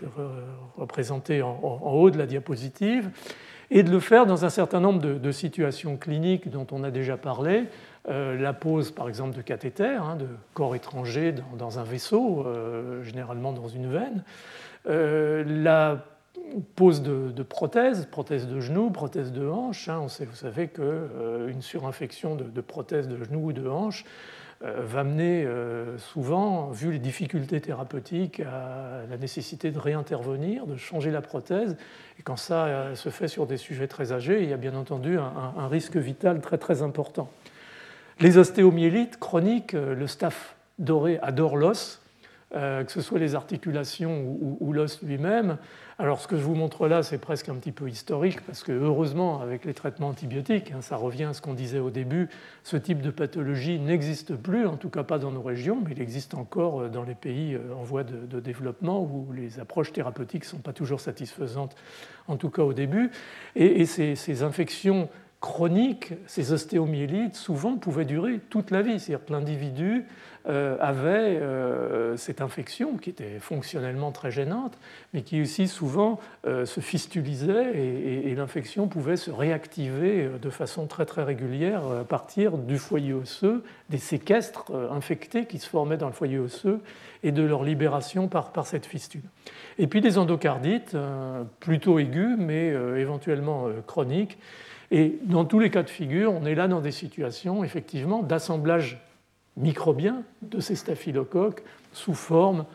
représentée en, en haut de la diapositive, et de le faire dans un certain nombre de, de situations cliniques dont on a déjà parlé. Euh, la pose, par exemple, de cathéter, hein, de corps étrangers dans, dans un vaisseau, euh, généralement dans une veine. Euh, la pose de, de prothèses, prothèses de genoux, prothèses de hanche. Hein, on sait, vous savez qu'une euh, surinfection de, de prothèses de genoux ou de hanche euh, va mener euh, souvent, vu les difficultés thérapeutiques, à la nécessité de réintervenir, de changer la prothèse. Et quand ça euh, se fait sur des sujets très âgés, il y a bien entendu un, un, un risque vital très très important. Les ostéomyélites chroniques, le staph doré adore l'os, euh, que ce soit les articulations ou, ou, ou l'os lui-même. Alors ce que je vous montre là, c'est presque un petit peu historique, parce que heureusement, avec les traitements antibiotiques, hein, ça revient à ce qu'on disait au début, ce type de pathologie n'existe plus, en tout cas pas dans nos régions, mais il existe encore dans les pays en voie de, de développement où les approches thérapeutiques ne sont pas toujours satisfaisantes, en tout cas au début. Et, et ces, ces infections chroniques, ces ostéomyélites, souvent pouvaient durer toute la vie. C'est-à-dire que l'individu euh, avait euh, cette infection qui était fonctionnellement très gênante, mais qui aussi souvent euh, se fistulisait et, et, et l'infection pouvait se réactiver de façon très très régulière à partir du foyer osseux, des séquestres euh, infectés qui se formaient dans le foyer osseux et de leur libération par, par cette fistule. Et puis des endocardites, euh, plutôt aigus, mais euh, éventuellement euh, chroniques. Et dans tous les cas de figure, on est là dans des situations effectivement d'assemblage microbien de ces staphylocoques sous forme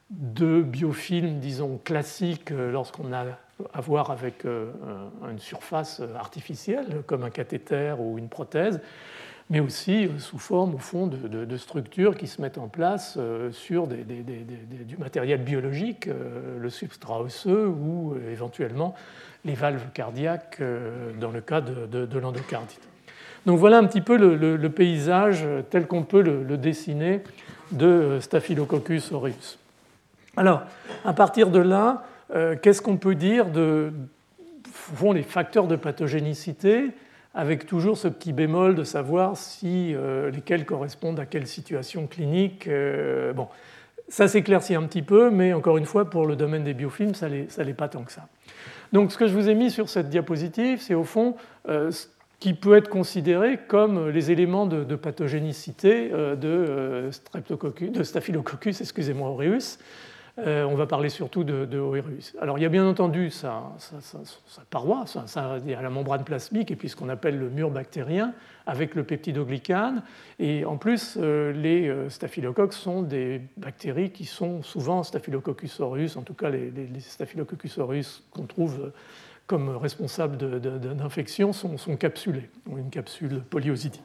de biofilms, disons, classiques lorsqu'on a à voir avec une surface artificielle, comme un cathéter ou une prothèse, mais aussi sous forme, au fond, de, de, de structures qui se mettent en place sur des, des, des, des, du matériel biologique, le substrat osseux ou éventuellement les valves cardiaques dans le cas de, de, de l'endocardite. Donc voilà un petit peu le, le, le paysage tel qu'on peut le, le dessiner de Staphylococcus aureus. Alors, à partir de là, euh, qu'est-ce qu'on peut dire de vont les facteurs de pathogénicité, avec toujours ce petit bémol de savoir si euh, lesquels correspondent à quelle situation clinique. Euh, bon, ça s'éclaircit un petit peu, mais encore une fois, pour le domaine des biofilms, ça ne l'est pas tant que ça. Donc, ce que je vous ai mis sur cette diapositive, c'est au fond euh, ce qui peut être considéré comme les éléments de, de pathogénicité euh, de, euh, de Staphylococcus, excusez-moi, aureus. Euh, on va parler surtout de, de aureus. Alors il y a bien entendu sa, sa, sa, sa paroi, sa, sa, il y a la membrane plasmique et puis ce qu'on appelle le mur bactérien avec le peptidoglycane. Et en plus, euh, les euh, staphylocoques sont des bactéries qui sont souvent Staphylococcus aureus, en tout cas les, les, les Staphylococcus aureus qu'on trouve comme responsables de, de, d'infection sont, sont capsulés, ont une capsule polyositide.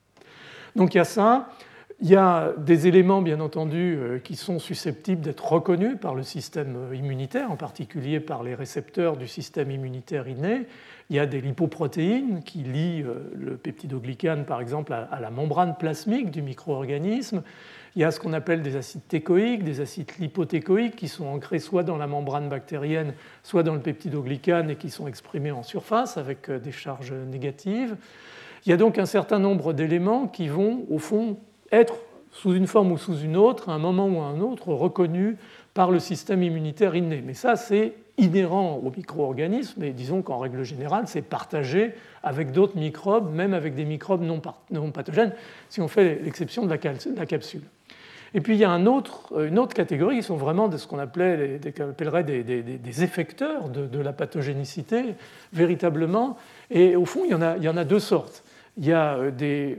Donc il y a ça. Il y a des éléments, bien entendu, qui sont susceptibles d'être reconnus par le système immunitaire, en particulier par les récepteurs du système immunitaire inné. Il y a des lipoprotéines qui lient le peptidoglycane, par exemple, à la membrane plasmique du micro-organisme. Il y a ce qu'on appelle des acides técoïques, des acides lipotécoïques qui sont ancrés soit dans la membrane bactérienne, soit dans le peptidoglycane et qui sont exprimés en surface avec des charges négatives. Il y a donc un certain nombre d'éléments qui vont, au fond, être sous une forme ou sous une autre, à un moment ou à un autre, reconnus par le système immunitaire inné. Mais ça, c'est inhérent aux micro-organismes, et disons qu'en règle générale, c'est partagé avec d'autres microbes, même avec des microbes non, non pathogènes, si on fait l'exception de la, de la capsule. Et puis il y a un autre, une autre catégorie qui sont vraiment de ce qu'on appelait, des, appellerait des, des, des effecteurs de, de la pathogénicité, véritablement. Et au fond, il y en a, il y en a deux sortes. Il y a des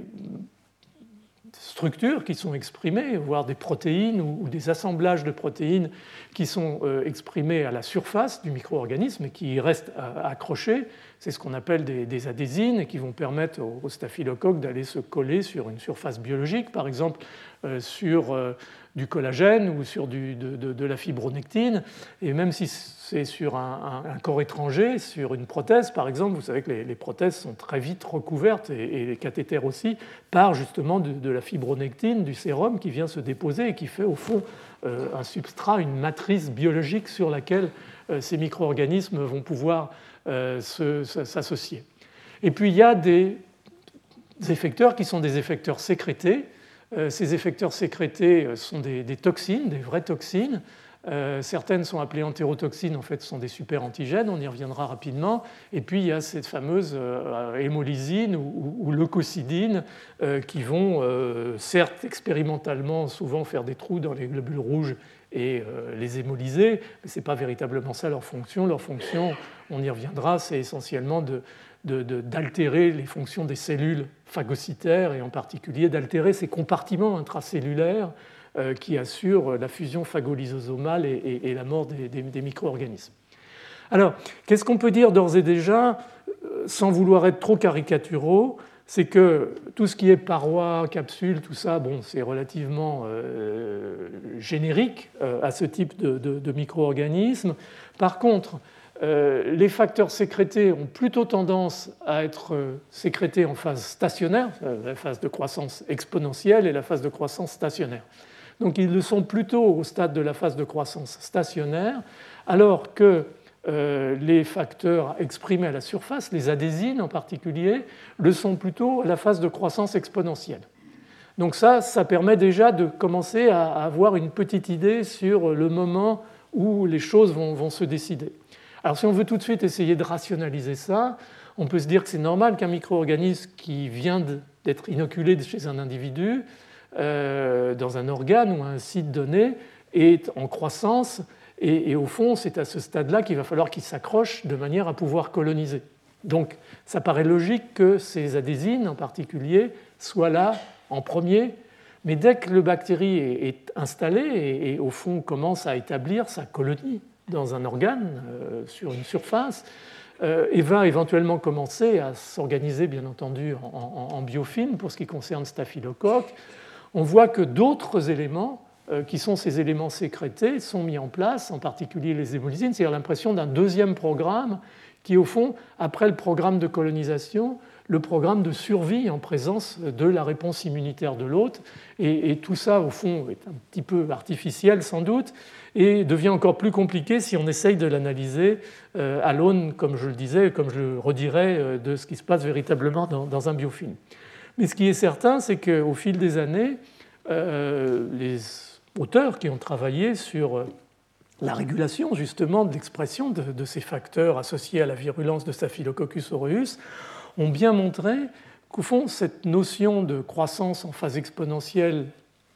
structures qui sont exprimées, voire des protéines ou des assemblages de protéines qui sont exprimés à la surface du micro-organisme et qui restent accrochés. C'est ce qu'on appelle des, des adhésines et qui vont permettre au staphylocoque d'aller se coller sur une surface biologique, par exemple euh, sur euh, du collagène ou sur du, de, de, de la fibronectine. Et même si c'est sur un, un, un corps étranger, sur une prothèse par exemple, vous savez que les, les prothèses sont très vite recouvertes, et, et les cathéters aussi, par justement de, de la fibronectine, du sérum qui vient se déposer et qui fait au fond euh, un substrat, une matrice biologique sur laquelle euh, ces micro-organismes vont pouvoir euh, se, s'associer. Et puis il y a des effecteurs qui sont des effecteurs sécrétés. Euh, ces effecteurs sécrétés sont des, des toxines, des vraies toxines. Euh, certaines sont appelées entérotoxines, en fait ce sont des super-antigènes, on y reviendra rapidement. Et puis il y a cette fameuse euh, hémolysine ou, ou leucocidine euh, qui vont, euh, certes expérimentalement, souvent faire des trous dans les globules rouges et euh, les hémolyser, mais ce n'est pas véritablement ça leur fonction. Leur fonction, on y reviendra, c'est essentiellement de, de, de, d'altérer les fonctions des cellules phagocytaires et en particulier d'altérer ces compartiments intracellulaires euh, qui assurent la fusion phagolysosomale et, et, et la mort des, des, des micro-organismes. Alors, qu'est-ce qu'on peut dire d'ores et déjà, sans vouloir être trop caricaturaux, c'est que tout ce qui est parois, capsules, tout ça, bon, c'est relativement euh, générique euh, à ce type de, de, de micro-organismes. Par contre, euh, les facteurs sécrétés ont plutôt tendance à être euh, sécrétés en phase stationnaire, euh, la phase de croissance exponentielle et la phase de croissance stationnaire. Donc ils le sont plutôt au stade de la phase de croissance stationnaire, alors que Euh, les facteurs exprimés à la surface, les adhésines en particulier, le sont plutôt à la phase de croissance exponentielle. Donc ça, ça permet déjà de commencer à avoir une petite idée sur le moment où les choses vont, vont se décider. Alors si on veut tout de suite essayer de rationaliser ça, on peut se dire que c'est normal qu'un micro-organisme qui vient d'être inoculé chez un individu, euh, dans un organe ou un site donné, est en croissance. Et, et au fond, c'est à ce stade-là qu'il va falloir qu'il s'accroche de manière à pouvoir coloniser. Donc, ça paraît logique que ces adhésines, en particulier, soient là en premier, Mais dès que la bactérie est installée et, et au fond commence à établir sa colonie dans un organe, euh, sur une surface, euh, et va éventuellement commencer à s'organiser, bien entendu, en, en, en biofilm pour ce qui concerne Staphylocoque, on voit que d'autres éléments, euh, qui sont ces éléments sécrétés, sont mis en place, en particulier les hémolysines, c'est-à-dire l'impression d'un deuxième programme qui est au fond, après le programme de colonisation, le programme de survie en présence de la réponse immunitaire de l'hôte. Et, et tout ça, au fond, est un petit peu artificiel sans doute, et devient encore plus compliqué si on essaye de l'analyser euh, à l'aune, comme je le disais, comme je le redirais, euh, de ce qui se passe véritablement dans, dans un biofilm. Mais ce qui est certain, c'est qu'au fil des années, euh, les auteurs qui ont travaillé sur la régulation justement de l'expression de, de ces facteurs associés à la virulence de Staphylococcus aureus ont bien montré qu'au fond, cette notion de croissance en phase exponentielle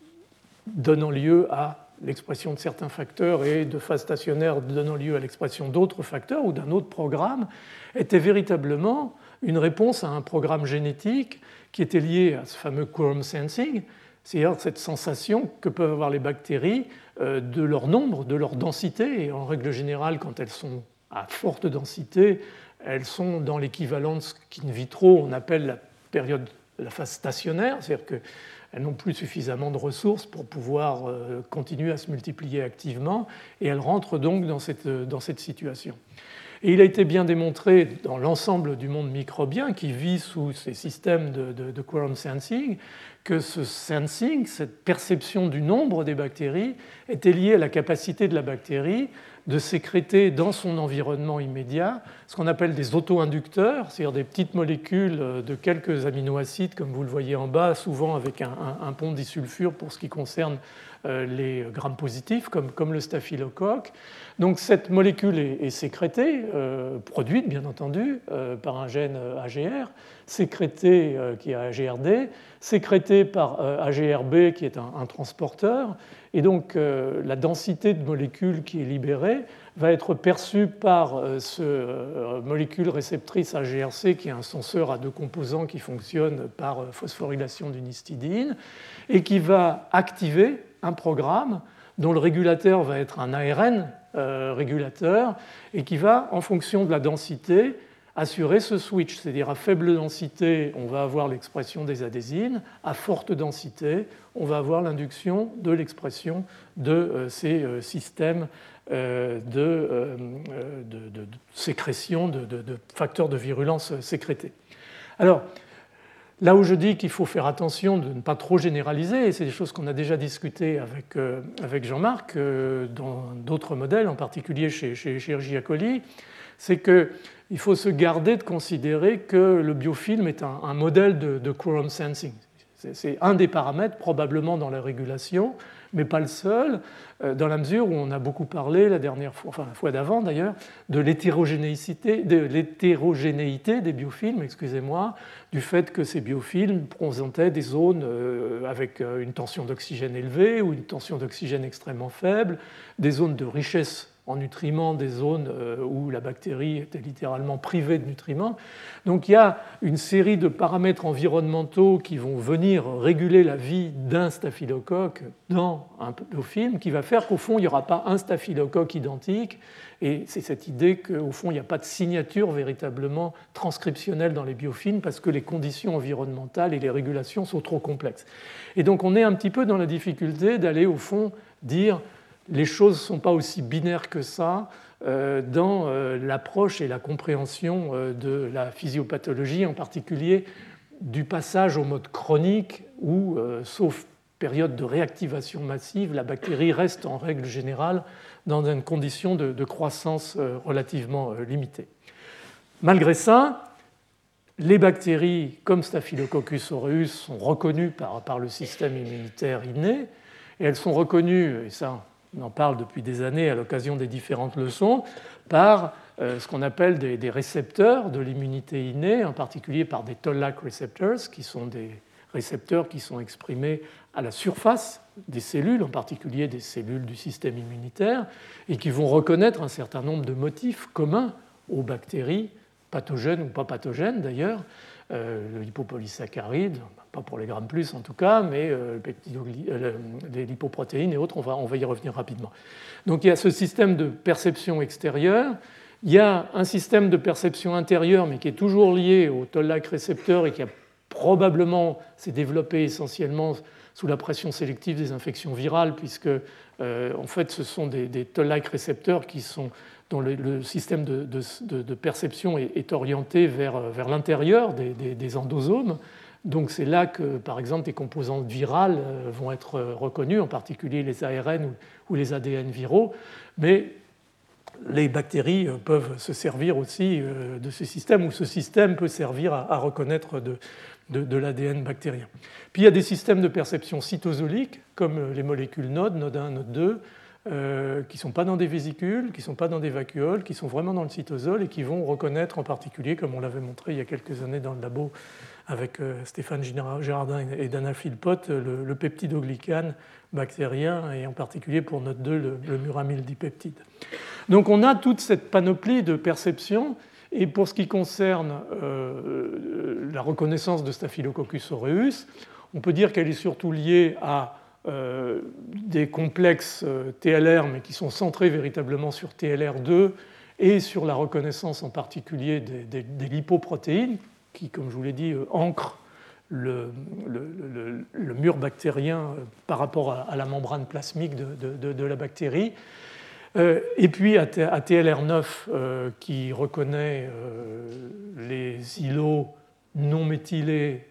donnant lieu à l'expression de certains facteurs et de phase stationnaire donnant lieu à l'expression d'autres facteurs ou d'un autre programme était véritablement une réponse à un programme génétique qui était lié à ce fameux quorum sensing, c'est-à-dire cette sensation que peuvent avoir les bactéries de leur nombre, de leur densité, et en règle générale, quand elles sont à forte densité, elles sont dans l'équivalent de ce qu'in vitro on appelle la période, la phase stationnaire, c'est-à-dire qu'elles n'ont plus suffisamment de ressources pour pouvoir continuer à se multiplier activement, et elles rentrent donc dans cette, dans cette situation. Et il a été bien démontré dans l'ensemble du monde microbien qui vit sous ces systèmes de, de, de quorum sensing que ce sensing, cette perception du nombre des bactéries, était liée à la capacité de la bactérie de sécréter dans son environnement immédiat ce qu'on appelle des auto-inducteurs, c'est-à-dire des petites molécules de quelques aminoacides, comme vous le voyez en bas, souvent avec un, un, un pont disulfure pour ce qui concerne euh, les grammes positifs, comme, comme le staphylocoque. Donc cette molécule est, est sécrétée, euh, produite bien entendu euh, par un gène A G R, sécrétée euh, qui est A G R D, sécrétée par euh, A G R B qui est un, un transporteur. Et donc euh, la densité de molécules qui est libérée va être perçue par euh, ce euh, molécule réceptrice A G R C qui est un senseur à deux composants qui fonctionne par euh, phosphorylation d'une histidine et qui va activer un programme dont le régulateur va être un A R N euh, régulateur et qui va, en fonction de la densité, assurer ce switch, c'est-à-dire à faible densité, on va avoir l'expression des adhésines, à forte densité, on va avoir l'induction de l'expression de euh, ces euh, systèmes euh, de, euh, de, de, de sécrétion de, de, de facteurs de virulence sécrétés. Alors, là où je dis qu'il faut faire attention de ne pas trop généraliser, et c'est des choses qu'on a déjà discutées avec, euh, avec Jean-Marc euh, dans d'autres modèles, en particulier chez, chez Escherichia coli, c'est qu'il faut se garder de considérer que le biofilm est un, un modèle de, de quorum sensing. C'est, c'est un des paramètres probablement dans la régulation, mais pas le seul, dans la mesure où on a beaucoup parlé la dernière fois, enfin la fois d'avant d'ailleurs, de l'hétérogénéité, de l'hétérogénéité des biofilms, excusez-moi, du fait que ces biofilms présentaient des zones avec une tension d'oxygène élevée ou une tension d'oxygène extrêmement faible, des zones de richesse en nutriments, des zones où la bactérie était littéralement privée de nutriments. Donc il y a une série de paramètres environnementaux qui vont venir réguler la vie d'un staphylocoque dans un biofilm qui va faire qu'au fond, il n'y aura pas un staphylocoque identique. Et c'est cette idée qu'au fond, il n'y a pas de signature véritablement transcriptionnelle dans les biofilms parce que les conditions environnementales et les régulations sont trop complexes. Et donc on est un petit peu dans la difficulté d'aller au fond dire les choses ne sont pas aussi binaires que ça dans l'approche et la compréhension de la physiopathologie, en particulier du passage au mode chronique où, sauf période de réactivation massive, la bactérie reste en règle générale dans une condition de, de croissance relativement limitée. Malgré ça, les bactéries comme Staphylococcus aureus sont reconnues par, par le système immunitaire inné, et elles sont reconnues, et ça on en parle depuis des années à l'occasion des différentes leçons, par euh, ce qu'on appelle des, des récepteurs de l'immunité innée, en particulier par des toll-like receptors, qui sont des récepteurs qui sont exprimés à la surface des cellules, en particulier des cellules du système immunitaire, et qui vont reconnaître un certain nombre de motifs communs aux bactéries, pathogènes ou pas pathogènes d'ailleurs, euh, le lipopolysaccharide, pas pour les grammes plus en tout cas, mais euh, euh, les lipoprotéines et autres, on va, on va y revenir rapidement. Donc il y a ce système de perception extérieure, il y a un système de perception intérieure, mais qui est toujours lié au toll-like récepteur et qui a probablement s'est développé essentiellement sous la pression sélective des infections virales, puisque euh, en fait ce sont des, des toll-like récepteurs qui sont, dont le, le système de, de, de perception est, est orienté vers, vers l'intérieur des, des, des endosomes. Donc c'est là que, par exemple, des composantes virales vont être reconnues, en particulier les A R N ou, ou les A D N viraux, mais les bactéries peuvent se servir aussi de ce système, ou ce système peut servir à, à reconnaître de, de, de l'A D N bactérien. Puis il y a des systèmes de perception cytosoliques, comme les molécules NOD, NOD un, NOD deux, euh, qui ne sont pas dans des vésicules, qui ne sont pas dans des vacuoles, qui sont vraiment dans le cytosol et qui vont reconnaître en particulier, comme on l'avait montré il y a quelques années dans le labo avec Stéphane Gérardin et Dana Philpott, le, le peptidoglycane bactérien, et en particulier pour NOD deux, le, le muramyldipeptide. Donc on a toute cette panoplie de perceptions, et pour ce qui concerne euh, la reconnaissance de Staphylococcus aureus, on peut dire qu'elle est surtout liée à euh, des complexes T L R, mais qui sont centrés véritablement sur T L R deux et sur la reconnaissance en particulier des, des, des lipoprotéines, qui, comme je vous l'ai dit, ancrent le, le, le, le mur bactérien par rapport à, à la membrane plasmique de, de, de la bactérie. Euh, et puis à T L R neuf, euh, qui reconnaît euh, les îlots non méthylés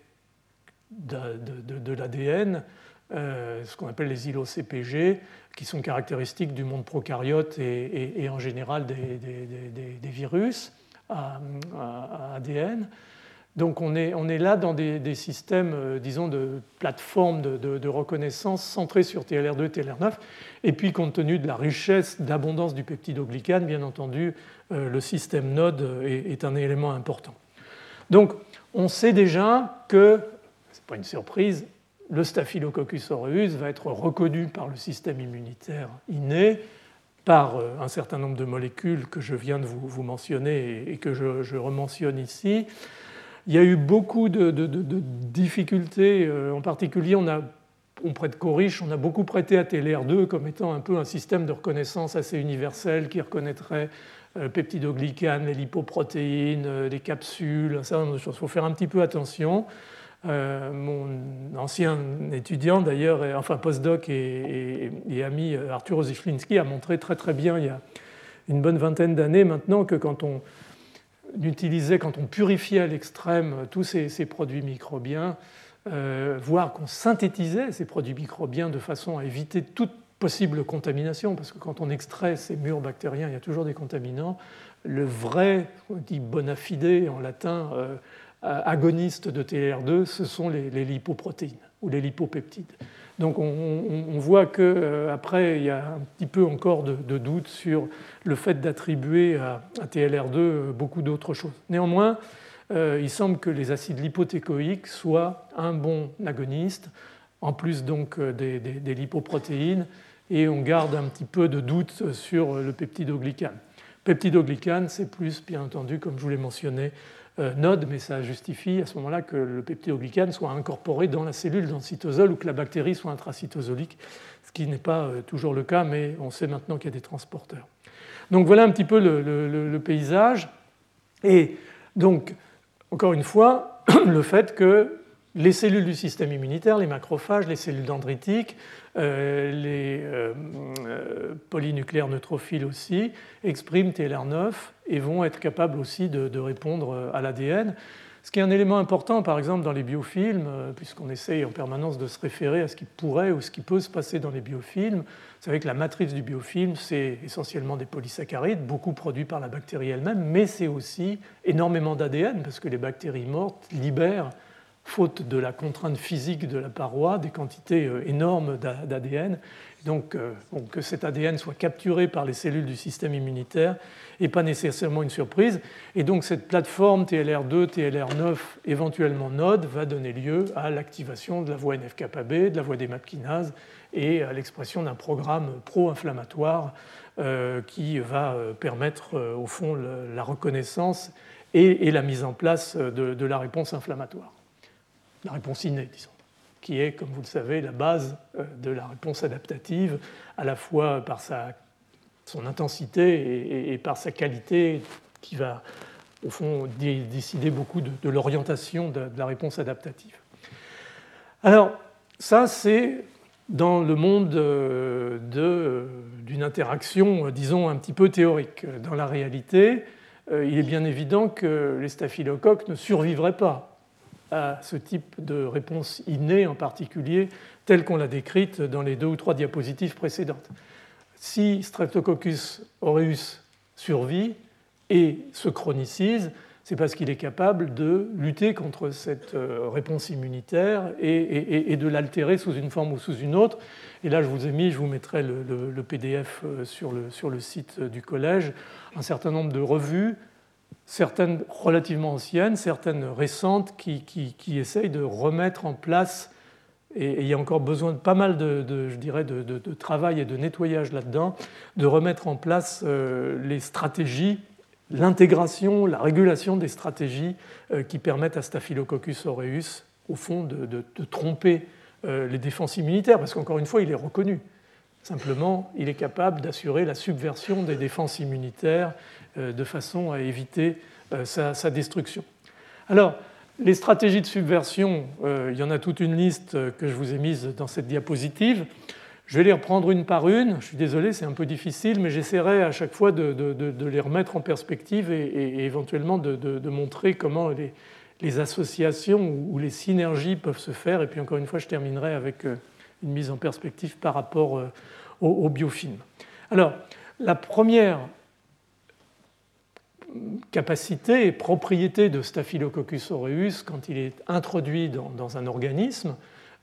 de, de, de, de l'A D N, euh, ce qu'on appelle les îlots C P G, qui sont caractéristiques du monde prokaryote et, et, et en général des, des, des, des virus à, à, à A D N. Donc on est, on est là dans des, des systèmes, euh, disons, de plateformes de, de, de reconnaissance centrés sur T L R deux, T L R neuf. Et puis, compte tenu de la richesse, d'abondance du peptidoglycane, bien entendu, euh, le système NOD est, est un élément important. Donc, on sait déjà que, ce n'est pas une surprise, le Staphylococcus aureus va être reconnu par le système immunitaire inné, par un certain nombre de molécules que je viens de vous, vous mentionner et que je, je rementionne ici. Il y a eu beaucoup de, de, de, de difficultés, en particulier on, a, on prête Coriche, on a beaucoup prêté à T L R deux comme étant un peu un système de reconnaissance assez universel qui reconnaîtrait le peptidoglycane, les lipoprotéines, les capsules, un certain nombre de choses. Il faut faire un petit peu attention. Euh, mon ancien étudiant d'ailleurs, enfin postdoc et, et, et ami Arthur Ozishlinsky a montré très très bien il y a une bonne vingtaine d'années maintenant que quand on utilisait, quand on purifiait à l'extrême tous ces, ces produits microbiens, euh, voire qu'on synthétisait ces produits microbiens de façon à éviter toute possible contamination, parce que quand on extrait ces murs bactériens, il y a toujours des contaminants. Le vrai, on dit bona fide en latin, euh, agonistes de T L R deux, ce sont les, les lipoprotéines ou les lipopeptides. Donc on, on, on voit qu'après, euh, il y a un petit peu encore de, de doute sur le fait d'attribuer à, à T L R deux beaucoup d'autres choses. Néanmoins, euh, il semble que les acides lipotécoïques soient un bon agoniste, en plus donc des, des, des lipoprotéines, et on garde un petit peu de doute sur le peptidoglycane. Peptidoglycane, c'est plus, bien entendu, comme je vous l'ai mentionné, euh, NOD, mais ça justifie à ce moment-là que le peptidoglycane soit incorporé dans la cellule, dans le cytosol, ou que la bactérie soit intracytosolique, ce qui n'est pas euh, toujours le cas, mais on sait maintenant qu'il y a des transporteurs. Donc voilà un petit peu le, le, le paysage. Et donc, encore une fois, le fait que les cellules du système immunitaire, les macrophages, les cellules dendritiques, euh, les euh, euh, polynucléaires neutrophiles aussi, expriment T L R neuf et vont être capables aussi de, de répondre à l'A D N. Ce qui est un élément important, par exemple, dans les biofilms, euh, puisqu'on essaye en permanence de se référer à ce qui pourrait ou ce qui peut se passer dans les biofilms. Vous savez que la matrice du biofilm, c'est essentiellement des polysaccharides, beaucoup produits par la bactérie elle-même, mais c'est aussi énormément d'A D N, parce que les bactéries mortes libèrent, faute de la contrainte physique de la paroi, des quantités énormes d'A D N. Donc, bon, que cet A D N soit capturé par les cellules du système immunitaire n'est pas nécessairement une surprise. Et donc, cette plateforme T L R deux, T L R neuf, éventuellement NOD, va donner lieu à l'activation de la voie N F K B, de la voie des MAP kinases et à l'expression d'un programme pro-inflammatoire euh, qui va permettre, euh, au fond, le, la reconnaissance et, et la mise en place de, de la réponse inflammatoire, la réponse innée, disons, qui est, comme vous le savez, la base de la réponse adaptative, à la fois par sa, son intensité et, et, et par sa qualité, qui va, au fond, décider beaucoup de, de l'orientation de, de la réponse adaptative. Alors, ça, c'est dans le monde de, d'une interaction, disons, un petit peu théorique. Dans la réalité, il est bien évident que les staphylocoques ne survivraient pas à ce type de réponse innée, en particulier, telle qu'on l'a décrite dans les deux ou trois diapositives précédentes. Si Streptococcus aureus survit et se chronicise, c'est parce qu'il est capable de lutter contre cette réponse immunitaire et, et, et de l'altérer sous une forme ou sous une autre. Et là, je vous ai mis, je vous mettrai le, le, le P D F sur le, sur le site du collège, un certain nombre de revues, certaines relativement anciennes, certaines récentes, qui, qui, qui essayent de remettre en place, et, et il y a encore besoin de pas mal de, de, je dirais, de, de, de travail et de nettoyage là-dedans, de remettre en place euh, les stratégies, l'intégration, la régulation des stratégies qui permettent à Staphylococcus aureus, au fond, de, de, de tromper les défenses immunitaires, parce qu'encore une fois, il est reconnu. Simplement, il est capable d'assurer la subversion des défenses immunitaires de façon à éviter sa, sa destruction. Alors, les stratégies de subversion, il y en a toute une liste que je vous ai mise dans cette diapositive. Je vais les reprendre une par une. Je suis désolé, c'est un peu difficile, mais j'essaierai à chaque fois de, de, de les remettre en perspective et, et, et éventuellement de, de, de montrer comment les, les associations ou les synergies peuvent se faire. Et puis encore une fois, je terminerai avec une mise en perspective par rapport au, au biofilm. Alors, la première capacité et propriété de Staphylococcus aureus, quand il est introduit dans, dans un organisme,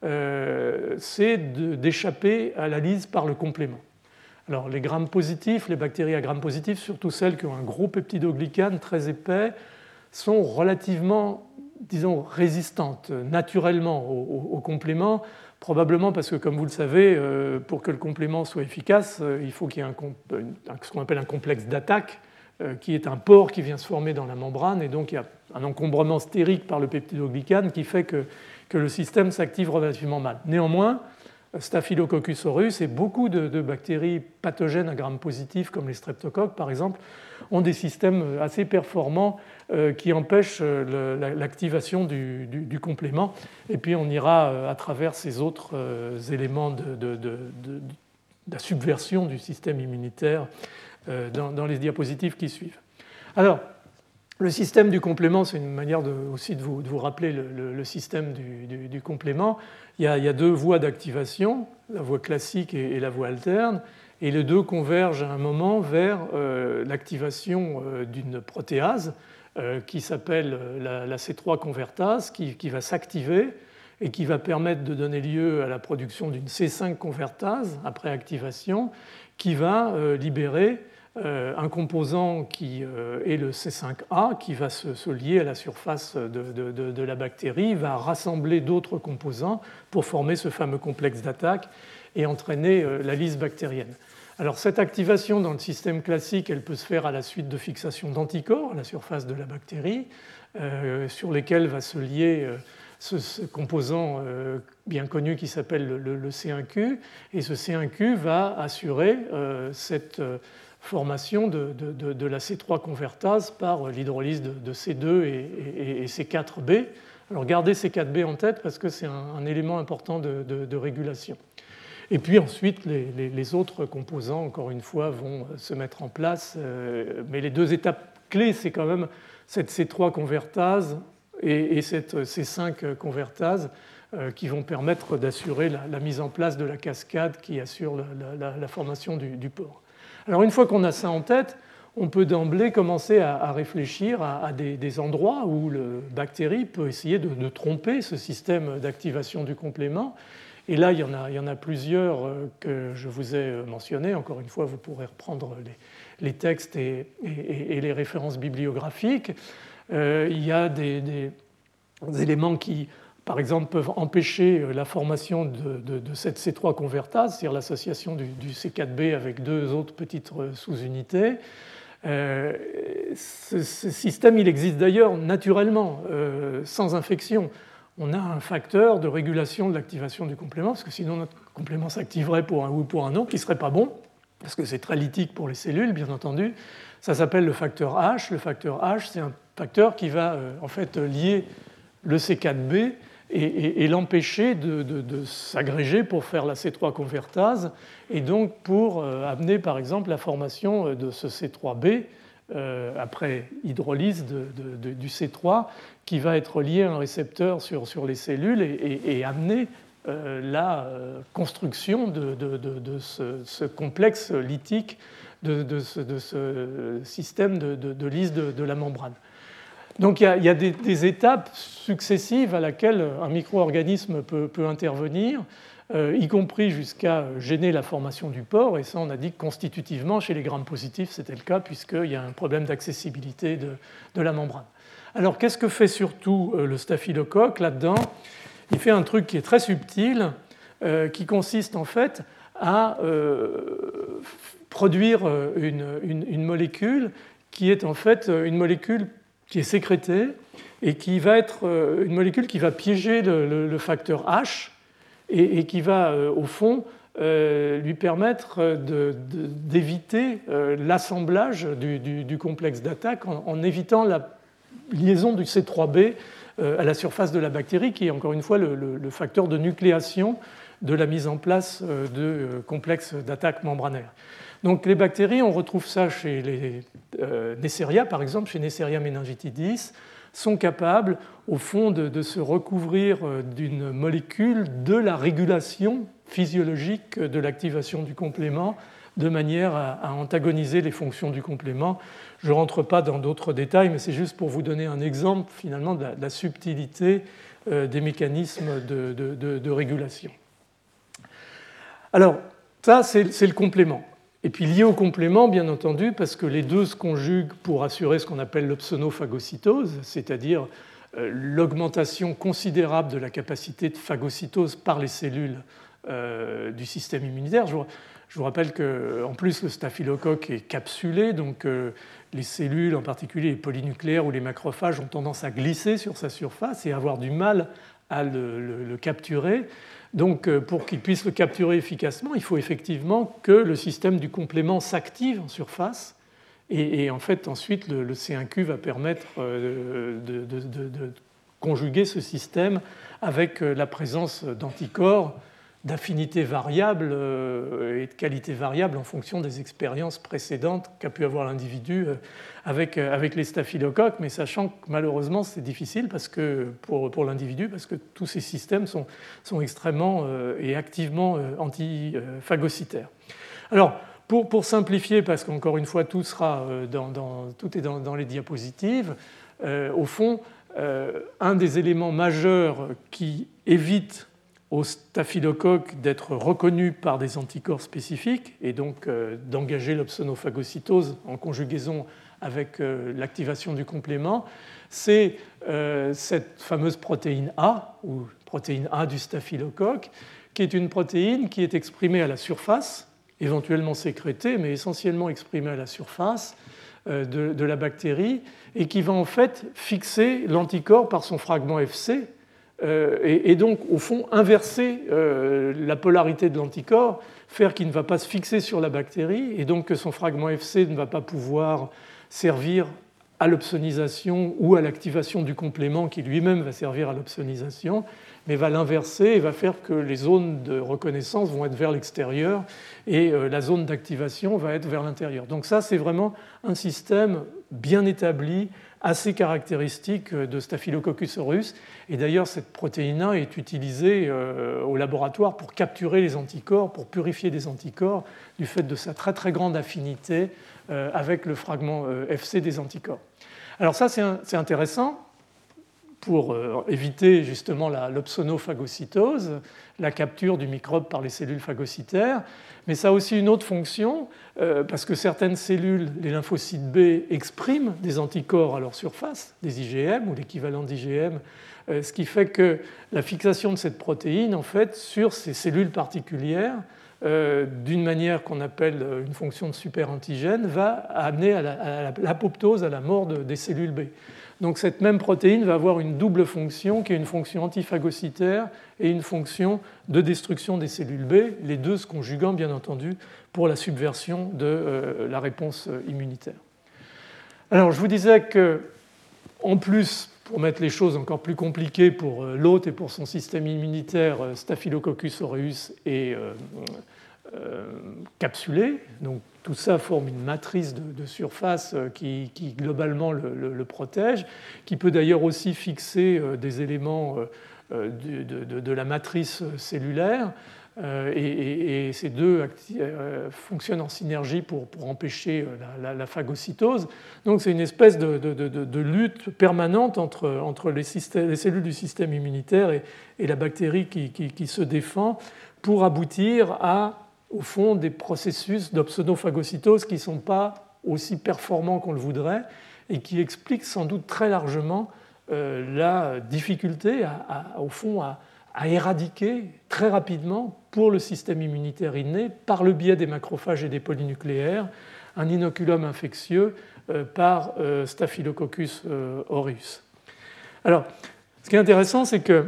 Euh, c'est d'échapper à la lyse par le complément. Alors, les grammes positifs, les bactéries à grammes positifs, surtout celles qui ont un gros peptidoglycane très épais, sont relativement, disons, résistantes naturellement au, au, au complément, probablement parce que, comme vous le savez, euh, pour que le complément soit efficace, euh, il faut qu'il y ait un, un, ce qu'on appelle un complexe d'attaque, euh, qui est un pore qui vient se former dans la membrane, et donc il y a un encombrement stérique par le peptidoglycane qui fait que que le système s'active relativement mal. Néanmoins, Staphylococcus aureus et beaucoup de, de bactéries pathogènes à grammes positifs, comme les streptocoques par exemple, ont des systèmes assez performants euh, qui empêchent le, l'activation du, du, du complément. Et puis on ira euh, à travers ces autres euh, éléments de, de, de, de, de la subversion du système immunitaire euh, dans, dans les diapositives qui suivent. Alors, le système du complément, c'est une manière de, aussi de vous, de vous rappeler le, le, le système du, du, du complément. Il y, a, il y a deux voies d'activation, la voie classique et, et la voie alterne, et les deux convergent à un moment vers euh, l'activation euh, d'une protéase euh, qui s'appelle la, la C trois convertase, qui, qui va s'activer et qui va permettre de donner lieu à la production d'une C cinq convertase après activation, qui va euh, libérer un composant qui est le C cinq A, qui va se, se lier à la surface de, de, de, de la bactérie, va rassembler d'autres composants pour former ce fameux complexe d'attaque et entraîner la lyse bactérienne. Alors cette activation dans le système classique, elle peut se faire à la suite de fixation d'anticorps à la surface de la bactérie, euh, sur lesquels va se lier euh, ce, ce composant euh, bien connu qui s'appelle le, le C un Q, et ce C un Q va assurer euh, cette euh, formation de, de, de la C trois convertase par l'hydrolyse de, de C deux et, et, et C quatre B. Alors gardez C quatre B en tête parce que c'est un, un élément important de, de, de régulation. Et puis ensuite, les, les, les autres composants, encore une fois, vont se mettre en place. Euh, mais les deux étapes clés, c'est quand même cette C trois convertase et, et cette C cinq convertase euh, qui vont permettre d'assurer la, la mise en place de la cascade qui assure la, la, la formation du, du pore. Alors une fois qu'on a ça en tête, on peut d'emblée commencer à, à réfléchir à, à des, des endroits où la bactérie peut essayer de, de tromper ce système d'activation du complément. Et là, il y en a, il y en a plusieurs que je vous ai mentionnés. Encore une fois, vous pourrez reprendre les, les textes et, et, et les références bibliographiques. Euh, il y a des, des, des éléments qui, par exemple, peuvent empêcher la formation de, de, de cette C trois convertase, c'est-à-dire l'association du, du C quatre B avec deux autres petites sous-unités. Euh, ce, ce système, il existe d'ailleurs naturellement, euh, sans infection. On a un facteur de régulation de l'activation du complément, parce que sinon notre complément s'activerait pour un oui ou pour un non, qui ne serait pas bon, parce que c'est très lytique pour les cellules, bien entendu. Ça s'appelle le facteur H. Le facteur H, c'est un facteur qui va euh, en fait lier le C quatre B et, et, et l'empêcher de, de, de s'agréger pour faire la C trois convertase, et donc pour euh, amener par exemple la formation de ce C trois B euh, après hydrolyse de, de, de, du C trois, qui va être lié à un récepteur sur, sur les cellules et, et, et amener euh, la euh, construction de, de, de, de ce, ce complexe lytique de, de, ce, de ce système de, de, de lyse de, de la membrane. Donc il y a, il y a des, des étapes successives à laquelle un micro-organisme peut, peut intervenir, euh, y compris jusqu'à gêner la formation du pore, et ça on a dit que constitutivement chez les gram-positifs c'était le cas puisqu'il y a un problème d'accessibilité de, de la membrane. Alors qu'est-ce que fait surtout le staphylocoque là-dedans? Il fait un truc qui est très subtil, euh, qui consiste en fait à euh, produire une, une, une molécule qui est en fait une molécule qui est sécrétée et qui va être une molécule qui va piéger le, le, le facteur H et, et qui va au fond euh, lui permettre de, de, d'éviter euh, l'assemblage du, du, du complexe d'attaque en, en évitant la liaison du C trois B euh, à la surface de la bactérie, qui est encore une fois le, le, le facteur de nucléation de la mise en place de euh, complexes d'attaque membranaire. Donc les bactéries, on retrouve ça chez les euh, Neisseria, par exemple, chez Neisseria meningitidis, sont capables, au fond, de, de se recouvrir d'une molécule de la régulation physiologique de l'activation du complément, de manière à, à antagoniser les fonctions du complément. Je ne rentre pas dans d'autres détails, mais c'est juste pour vous donner un exemple, finalement, de la, de la subtilité euh, des mécanismes de, de, de, de régulation. Alors, ça, c'est, c'est le complément. Et puis lié au complément, bien entendu, parce que les deux se conjuguent pour assurer ce qu'on appelle l'opsonophagocytose, c'est-à-dire euh, l'augmentation considérable de la capacité de phagocytose par les cellules euh, du système immunitaire. Je vous, je vous rappelle qu'en plus, le staphylocoque est capsulé, donc euh, les cellules, en particulier les polynucléaires ou les macrophages, ont tendance à glisser sur sa surface et avoir du mal à le, le, le capturer. Donc, pour qu'il puisse le capturer efficacement, il faut effectivement que le système du complément s'active en surface. Et, et en fait, ensuite, le, le C un Q va permettre de, de, de, de conjuguer ce système avec la présence d'anticorps d'affinité variable et de qualité variable en fonction des expériences précédentes qu'a pu avoir l'individu avec, avec les staphylocoques, mais sachant que malheureusement c'est difficile parce que, pour, pour l'individu, parce que tous ces systèmes sont, sont extrêmement et activement antiphagocytaires. Alors, pour, pour simplifier, parce qu'encore une fois tout, sera dans, dans, tout est dans, dans les diapositives, euh, au fond, euh, un des éléments majeurs qui évite au staphylocoque d'être reconnu par des anticorps spécifiques et donc euh, d'engager l'opsonophagocytose en conjugaison avec euh, l'activation du complément, c'est euh, cette fameuse protéine A, ou protéine A du staphylocoque, qui est une protéine qui est exprimée à la surface, éventuellement sécrétée, mais essentiellement exprimée à la surface euh, de, de la bactérie, et qui va en fait fixer l'anticorps par son fragment F C, Euh, et, et donc, au fond, inverser euh, la polarité de l'anticorps, faire qu'il ne va pas se fixer sur la bactérie, et donc que son fragment F C ne va pas pouvoir servir à l'opsonisation ou à l'activation du complément qui lui-même va servir à l'opsonisation, mais va l'inverser et va faire que les zones de reconnaissance vont être vers l'extérieur et euh, la zone d'activation va être vers l'intérieur. Donc ça, c'est vraiment un système bien établi, assez caractéristique de Staphylococcus aureus. Et d'ailleurs, cette protéine A est utilisée euh, au laboratoire pour capturer les anticorps, pour purifier des anticorps, du fait de sa très très grande affinité euh, avec le fragment euh, F C des anticorps. Alors ça, c'est, un, c'est intéressant pour euh, éviter justement la, l'opsonophagocytose, la capture du microbe par les cellules phagocytaires, mais ça a aussi une autre fonction, euh, parce que certaines cellules, les lymphocytes B, expriment des anticorps à leur surface, des I G M ou l'équivalent d'I G M, euh, ce qui fait que la fixation de cette protéine, en fait, sur ces cellules particulières, euh, d'une manière qu'on appelle une fonction de superantigène, va amener à l'apoptose, à la mort de, des cellules B. Donc cette même protéine va avoir une double fonction qui est une fonction antiphagocytaire et une fonction de destruction des cellules B, les deux se conjuguant bien entendu pour la subversion de euh, la réponse immunitaire. Alors je vous disais que, en plus, pour mettre les choses encore plus compliquées pour l'hôte et pour son système immunitaire, Staphylococcus aureus est euh, euh, capsulé. Donc tout ça forme une matrice de, de surface qui, qui globalement le, le, le protège, qui peut d'ailleurs aussi fixer euh, des éléments euh, de, de, de la matrice cellulaire. Euh, et, et, et ces deux acti- euh, fonctionnent en synergie pour, pour empêcher la, la, la phagocytose. Donc c'est une espèce de, de, de, de lutte permanente entre, entre les, systèmes, les cellules du système immunitaire et, et la bactérie qui, qui, qui se défend pour aboutir à, au fond, des processus d'opsonophagocytose qui ne sont pas aussi performants qu'on le voudrait et qui expliquent sans doute très largement euh, la difficulté, à, à, au fond, à à éradiquer très rapidement pour le système immunitaire inné, par le biais des macrophages et des polynucléaires, un inoculum infectieux euh, par euh, Staphylococcus euh, aureus. Alors, ce qui est intéressant, c'est que,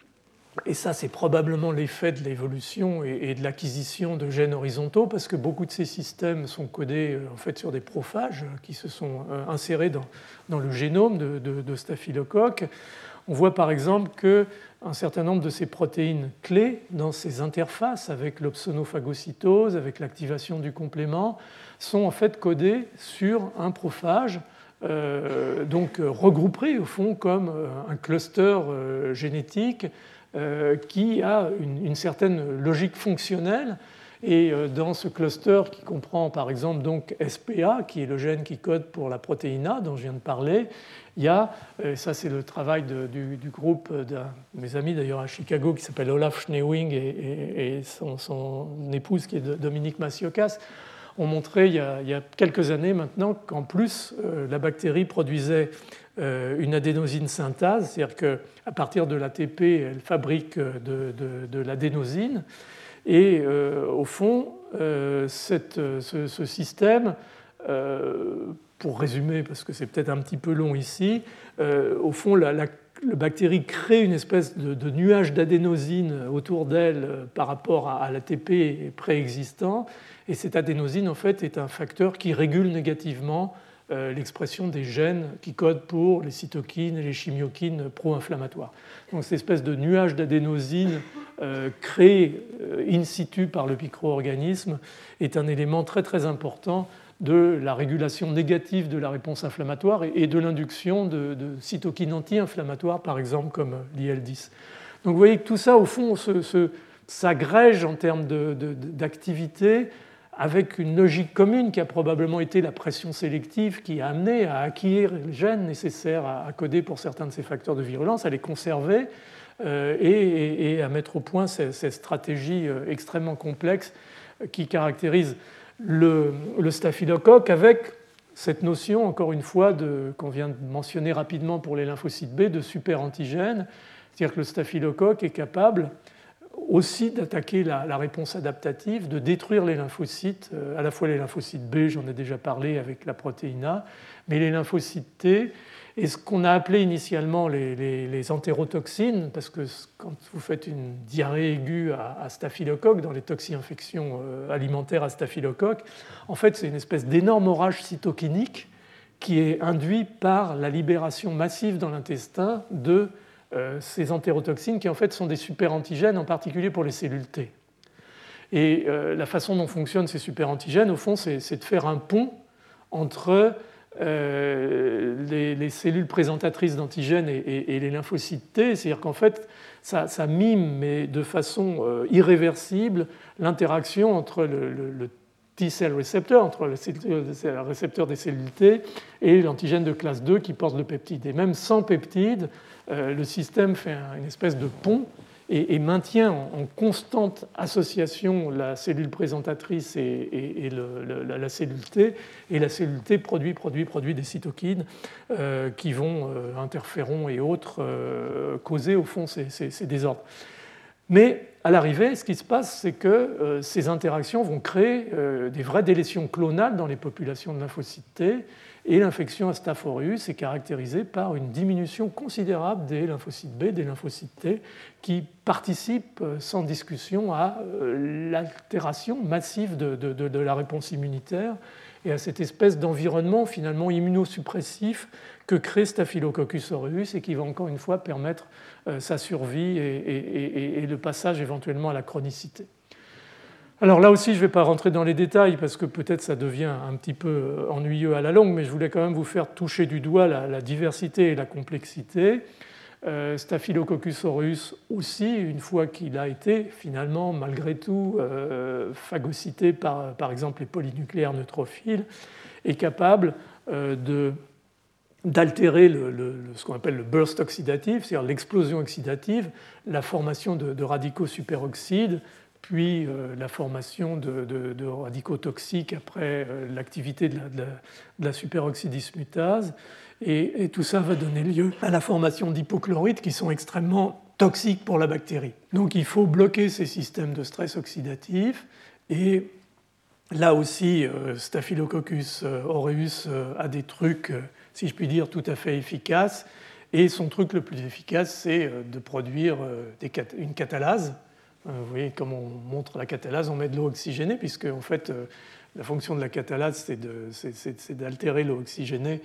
et ça c'est probablement l'effet de l'évolution et, et de l'acquisition de gènes horizontaux, parce que beaucoup de ces systèmes sont codés en fait sur des prophages qui se sont euh, insérés dans, dans le génome de, de, de staphylocoque. On voit par exemple qu'un certain nombre de ces protéines clés dans ces interfaces avec l'opsonophagocytose, avec l'activation du complément, sont en fait codées sur un prophage, euh, donc regroupé au fond comme un cluster euh, génétique euh, qui a une, une certaine logique fonctionnelle. Et dans ce cluster qui comprend par exemple donc S P A, qui est le gène qui code pour la protéine A dont je viens de parler, il y a, ça c'est le travail de, du, du groupe de mes amis d'ailleurs à Chicago qui s'appelle Olaf Schnewing et, et, et son, son épouse qui est Dominique Massiokas, ont montré il y a, il y a quelques années maintenant qu'en plus euh, la bactérie produisait euh, une adénosine synthase, c'est-à-dire qu'à partir de l'A T P, elle fabrique de, de, de l'adénosine. Et euh, au fond, euh, cette, ce, ce système, euh, pour résumer, parce que c'est peut-être un petit peu long ici, euh, au fond, la, la, la bactérie crée une espèce de, de nuage d'adénosine autour d'elle par rapport à, à l'A T P préexistant. Et cette adénosine, en fait, est un facteur qui régule négativement euh, l'expression des gènes qui codent pour les cytokines et les chimiokines pro-inflammatoires. Donc, cette espèce de nuage d'adénosine Euh, créé euh, in situ par le micro-organisme est un élément très très important de la régulation négative de la réponse inflammatoire et, et de l'induction de, de cytokines anti-inflammatoires, par exemple comme l'I L dix. Donc vous voyez que tout ça, au fond, se, se, s'agrège en termes de, de, d'activité avec une logique commune qui a probablement été la pression sélective qui a amené à acquérir les gènes nécessaires à, à coder pour certains de ces facteurs de virulence, à les conserver, Euh, et, et à mettre au point ces, ces stratégies extrêmement complexes qui caractérisent le, le staphylocoque avec cette notion, encore une fois, de, qu'on vient de mentionner rapidement pour les lymphocytes B, de superantigène. C'est-à-dire que le staphylocoque est capable aussi d'attaquer la, la réponse adaptative, de détruire les lymphocytes, à la fois les lymphocytes B, j'en ai déjà parlé avec la protéine A, mais les lymphocytes T, et ce qu'on a appelé initialement les, les, les entérotoxines, parce que quand vous faites une diarrhée aiguë à, à staphylocoque, dans les toxi-infections alimentaires à staphylocoque, en fait c'est une espèce d'énorme orage cytokinique qui est induit par la libération massive dans l'intestin de euh, ces entérotoxines qui en fait sont des superantigènes, en particulier pour les cellules T. Et euh, la façon dont fonctionnent ces superantigènes, au fond, c'est, c'est de faire un pont entre Euh, les, les cellules présentatrices d'antigènes et, et, et les lymphocytes T, c'est-à-dire qu'en fait, ça, ça mime, mais de façon euh, irréversible, l'interaction entre le, le, le T-cell receptor, entre le, le récepteur des cellules T et l'antigène de classe deux qui porte le peptide. Et même sans peptide, euh, le système fait un, une espèce de pont et, et maintient en, en constante association la cellule présentatrice et, et, et le, le, la cellule T, et la cellule T produit, produit, produit des cytokines euh, qui vont, euh, interférons et autres, euh, causer au fond ces, ces, ces désordres. Mais à l'arrivée, ce qui se passe, c'est que euh, ces interactions vont créer euh, des vraies délétions clonales dans les populations de lymphocytes T, et l'infection à Staph aureus est caractérisée par une diminution considérable des lymphocytes B, des lymphocytes T, qui participent euh, sans discussion à euh, l'altération massive de, de, de, de la réponse immunitaire et à cette espèce d'environnement finalement immunosuppressif que crée Staphylococcus aureus et qui va encore une fois permettre euh, sa survie et, et, et, et le passage éventuellement à la chronicité. Alors là aussi, je ne vais pas rentrer dans les détails parce que peut-être ça devient un petit peu ennuyeux à la longue, mais je voulais quand même vous faire toucher du doigt la, la diversité et la complexité. Euh, Staphylococcus aureus aussi, une fois qu'il a été finalement, malgré tout, euh, phagocyté par, par exemple, les polynucléaires neutrophiles, est capable euh, de, d'altérer le, le, ce qu'on appelle le burst oxydatif, c'est-à-dire l'explosion oxydative, la formation de, de radicaux superoxydes, puis euh, la formation de, de, de radicaux toxiques après euh, l'activité de la, de, la, de la superoxydismutase. Et, et tout ça va donner lieu à la formation d'hypochlorites qui sont extrêmement toxiques pour la bactérie. Donc il faut bloquer ces systèmes de stress oxydatif. Et là aussi, euh, Staphylococcus aureus euh, a des trucs, euh, si je puis dire, tout à fait efficaces. Et son truc le plus efficace, c'est euh, de produire euh, des cat- une catalase. Vous voyez, comme on montre la catalase, on met de l'eau oxygénée, puisque en fait, la fonction de la catalase, c'est, de, c'est, c'est, c'est d'altérer l'eau oxygénée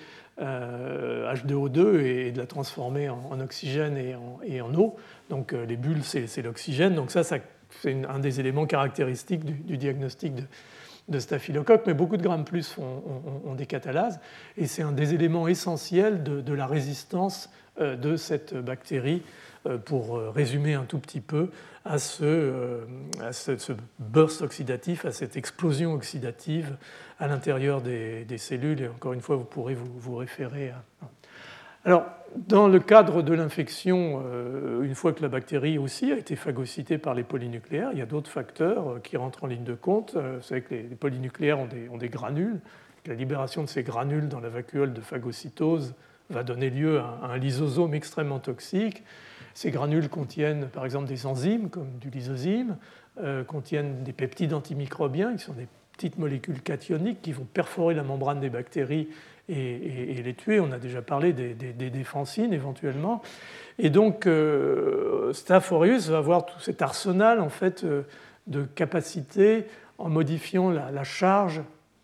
euh, H deux O deux et de la transformer en, en oxygène et en, et en eau. Donc les bulles, c'est, c'est l'oxygène. Donc ça, ça c'est une, un des éléments caractéristiques du, du diagnostic de, de staphylocoque. Mais beaucoup de grammes plus ont, ont, ont des catalases. Et c'est un des éléments essentiels de, de la résistance euh, de cette bactérie, euh, pour résumer un tout petit peu, à ce, à ce, ce burst oxydatif, à cette explosion oxydative à l'intérieur des, des cellules. Et encore une fois, vous pourrez vous, vous référer à... Alors, dans le cadre de l'infection, euh, une fois que la bactérie aussi a été phagocytée par les polynucléaires, il y a d'autres facteurs qui rentrent en ligne de compte. Vous savez que les, les polynucléaires ont des, ont des granules. La libération de ces granules dans la vacuole de phagocytose va donner lieu à un lysosome extrêmement toxique. Ces granules contiennent par exemple des enzymes comme du lysozyme, euh, contiennent des peptides antimicrobiens qui sont des petites molécules cationiques qui vont perforer la membrane des bactéries et, et, et les tuer. On a déjà parlé des, des, des défensines éventuellement. Et donc euh, Staph aureus va avoir tout cet arsenal en fait, euh, de capacités en modifiant la, la charge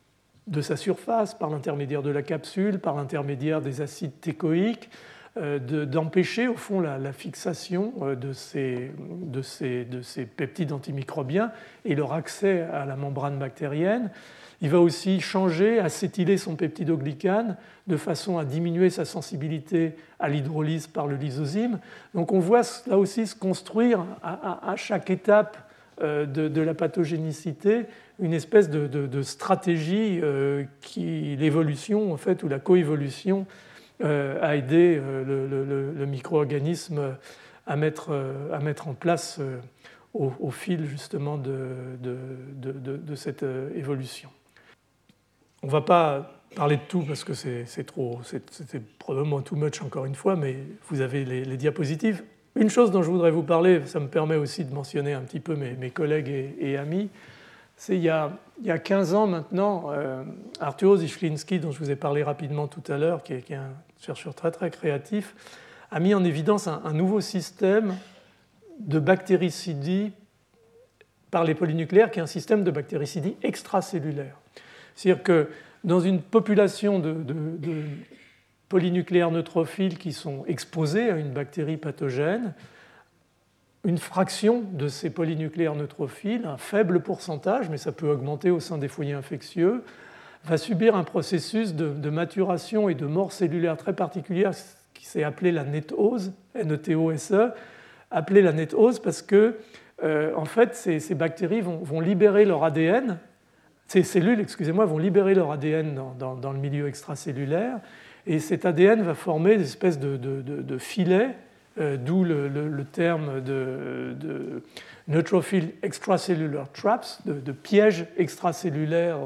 de sa surface par l'intermédiaire de la capsule, par l'intermédiaire des acides técoïques, De, d'empêcher au fond la, la fixation de ces, de, ces, de ces peptides antimicrobiens et leur accès à la membrane bactérienne. Il va aussi changer, acétyler son peptidoglycane de façon à diminuer sa sensibilité à l'hydrolyse par le lysozyme. Donc on voit là aussi se construire à, à, à chaque étape de, de la pathogénicité une espèce de, de, de stratégie qui, l'évolution en fait, ou la coévolution Euh, a aidé euh, le, le, le micro-organisme à mettre, euh, à mettre en place euh, au, au fil justement de, de, de, de cette euh, évolution. On ne va pas parler de tout parce que c'est, c'est trop, c'est, c'était probablement too much encore une fois, mais vous avez les, les diapositives. Une chose dont je voudrais vous parler, ça me permet aussi de mentionner un petit peu mes, mes collègues et, et amis, c'est il y a, il y a quinze ans maintenant, euh, Arturo Zichlinski, dont je vous ai parlé rapidement tout à l'heure, qui est, qui est un chercheur très très créatif, a mis en évidence un, un nouveau système de bactéricidie par les polynucléaires, qui est un système de bactéricidie extracellulaire. C'est-à-dire que dans une population de, de, de polynucléaires neutrophiles qui sont exposés à une bactérie pathogène, une fraction de ces polynucléaires neutrophiles, un faible pourcentage, mais ça peut augmenter au sein des foyers infectieux, va subir un processus de, de maturation et de mort cellulaire très particulière qui s'est appelé la nétose, N E T O S E, appelée la nétose parce que, euh, en fait, ces, ces bactéries vont, vont libérer leur A D N, ces cellules, excusez-moi, vont libérer leur A D N dans, dans, dans le milieu extracellulaire, et cet A D N va former des espèces de, de, de, de filets, Euh, d'où le, le, le terme de, de neutrophil extracellular traps, de, de pièges extracellulaires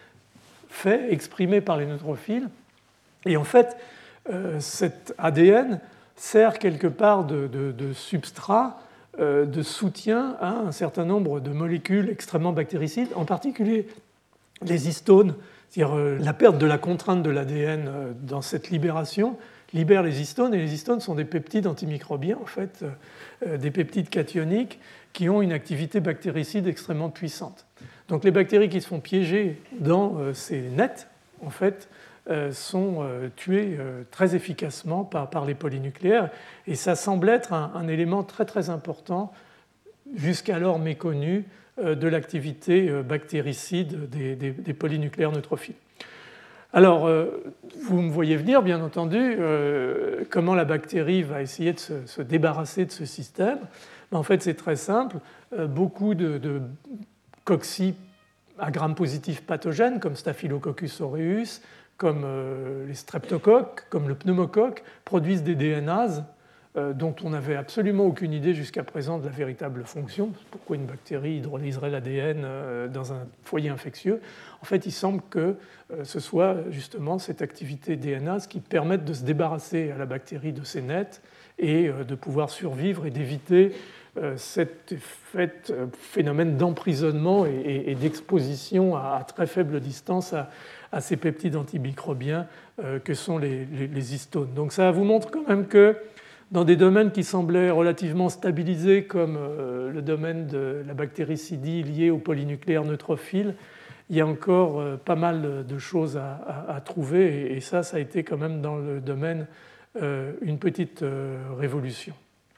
faits, exprimés par les neutrophiles. Et en fait, euh, cet A D N sert quelque part de, de, de substrat euh, de soutien à un certain nombre de molécules extrêmement bactéricides, en particulier les histones, c'est-à-dire euh, la perte de la contrainte de l'A D N euh, dans cette libération libère les histones, et les histones sont des peptides antimicrobiens, en fait, euh, des peptides cationiques qui ont une activité bactéricide extrêmement puissante. Donc les bactéries qui se font piéger dans euh, ces nets, en fait, euh, sont euh, tuées euh, très efficacement par, par les polynucléaires, et ça semble être un, un élément très très important, jusqu'alors méconnu, euh, de l'activité euh, bactéricide des, des, des polynucléaires neutrophiles. Alors, euh, vous me voyez venir, bien entendu, euh, comment la bactérie va essayer de se, se débarrasser de ce système. En fait, c'est très simple. Euh, beaucoup de, de cocci à gram positif pathogènes, comme Staphylococcus aureus, comme euh, les streptocoques, comme le pneumocoque, produisent des D N As euh, dont on n'avait absolument aucune idée jusqu'à présent de la véritable fonction. Pourquoi une bactérie hydrolyserait l'A D N euh, dans un foyer infectieux? En fait, il semble que euh, ce soit justement cette activité D N As qui permette de se débarrasser à la bactérie de ses nets et euh, de pouvoir survivre et d'éviter euh, cet fait, euh, phénomène d'emprisonnement et, et, et d'exposition à, à très faible distance à, à ces peptides antimicrobiens euh, que sont les, les, les histones. Donc ça vous montre quand même que dans des domaines qui semblaient relativement stabilisés, comme euh, le domaine de la bactéricidie liée aux polynucléaires neutrophiles, il y a encore euh, pas mal de choses à, à, à trouver, et, et ça, ça a été quand même dans le domaine euh, une petite euh, révolution.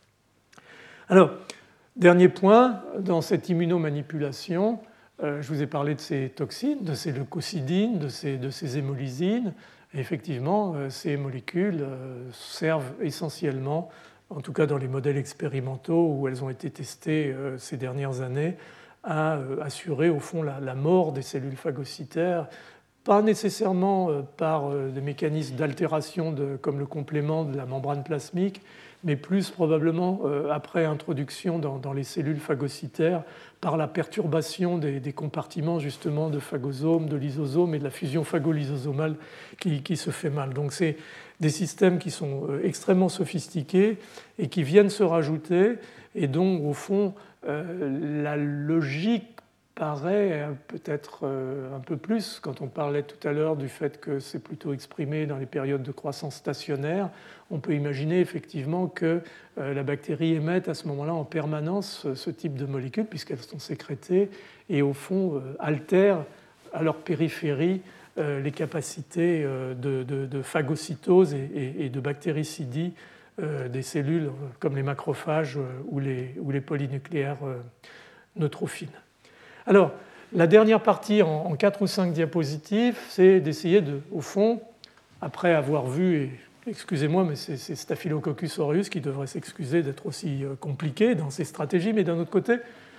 Alors, dernier point, dans cette immunomanipulation, euh, je vous ai parlé de ces toxines, de ces leucocidines, de ces, de ces hémolysines. Et effectivement, euh, ces molécules euh, servent essentiellement, en tout cas dans les modèles expérimentaux où elles ont été testées euh, ces dernières années, à euh, assurer au fond la, la mort des cellules phagocytaires, pas nécessairement euh, par euh, des mécanismes d'altération de, comme le complément de la membrane plasmique, mais plus probablement euh, après introduction dans, dans les cellules phagocytaires par la perturbation des, des compartiments justement de phagosomes, de lysosomes et de la fusion phagolysosomale qui, qui se fait mal. Donc c'est des systèmes qui sont euh, extrêmement sophistiqués et qui viennent se rajouter et dont au fond euh, la logique paraît peut-être un peu plus, quand on parlait tout à l'heure du fait que c'est plutôt exprimé dans les périodes de croissance stationnaire, on peut imaginer effectivement que la bactérie émette à ce moment-là en permanence ce type de molécules, puisqu'elles sont sécrétées, et au fond altèrent à leur périphérie les capacités de, de, de phagocytose et, et, et de bactéricidie des cellules comme les macrophages ou les, ou les polynucléaires neutrophiles. Alors, la dernière partie en quatre ou cinq diapositives, c'est d'essayer de, au fond, après avoir vu, et excusez-moi, mais c'est Staphylococcus aureus qui devrait s'excuser d'être aussi compliqué dans ses stratégies, mais d'un autre côté,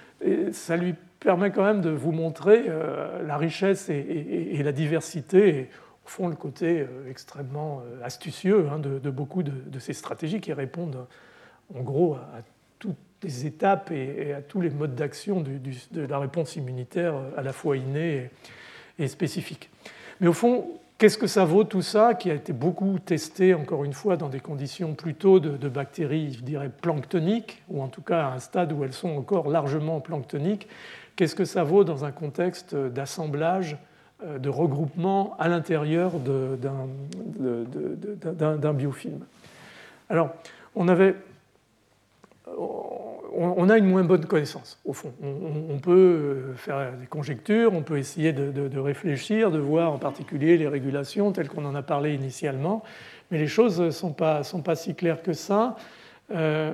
ça lui permet quand même de vous montrer la richesse et, et, et la diversité, et au fond le côté extrêmement astucieux hein, de, de beaucoup de, de ces stratégies qui répondent en gros à toutes les étapes et à tous les modes d'action de la réponse immunitaire à la fois innée et spécifique. Mais au fond, qu'est-ce que ça vaut tout ça, qui a été beaucoup testé, encore une fois, dans des conditions plutôt de, de bactéries, je dirais, planctoniques, ou en tout cas à un stade où elles sont encore largement planctoniques. Qu'est-ce que ça vaut dans un contexte d'assemblage, de regroupement à l'intérieur d'un biofilm? Alors, on avait... on a une moins bonne connaissance, au fond. On peut faire des conjectures, on peut essayer de, de, de réfléchir, de voir en particulier les régulations telles qu'on en a parlé initialement, mais les choses ne sont pas, sont pas si claires que ça. Euh,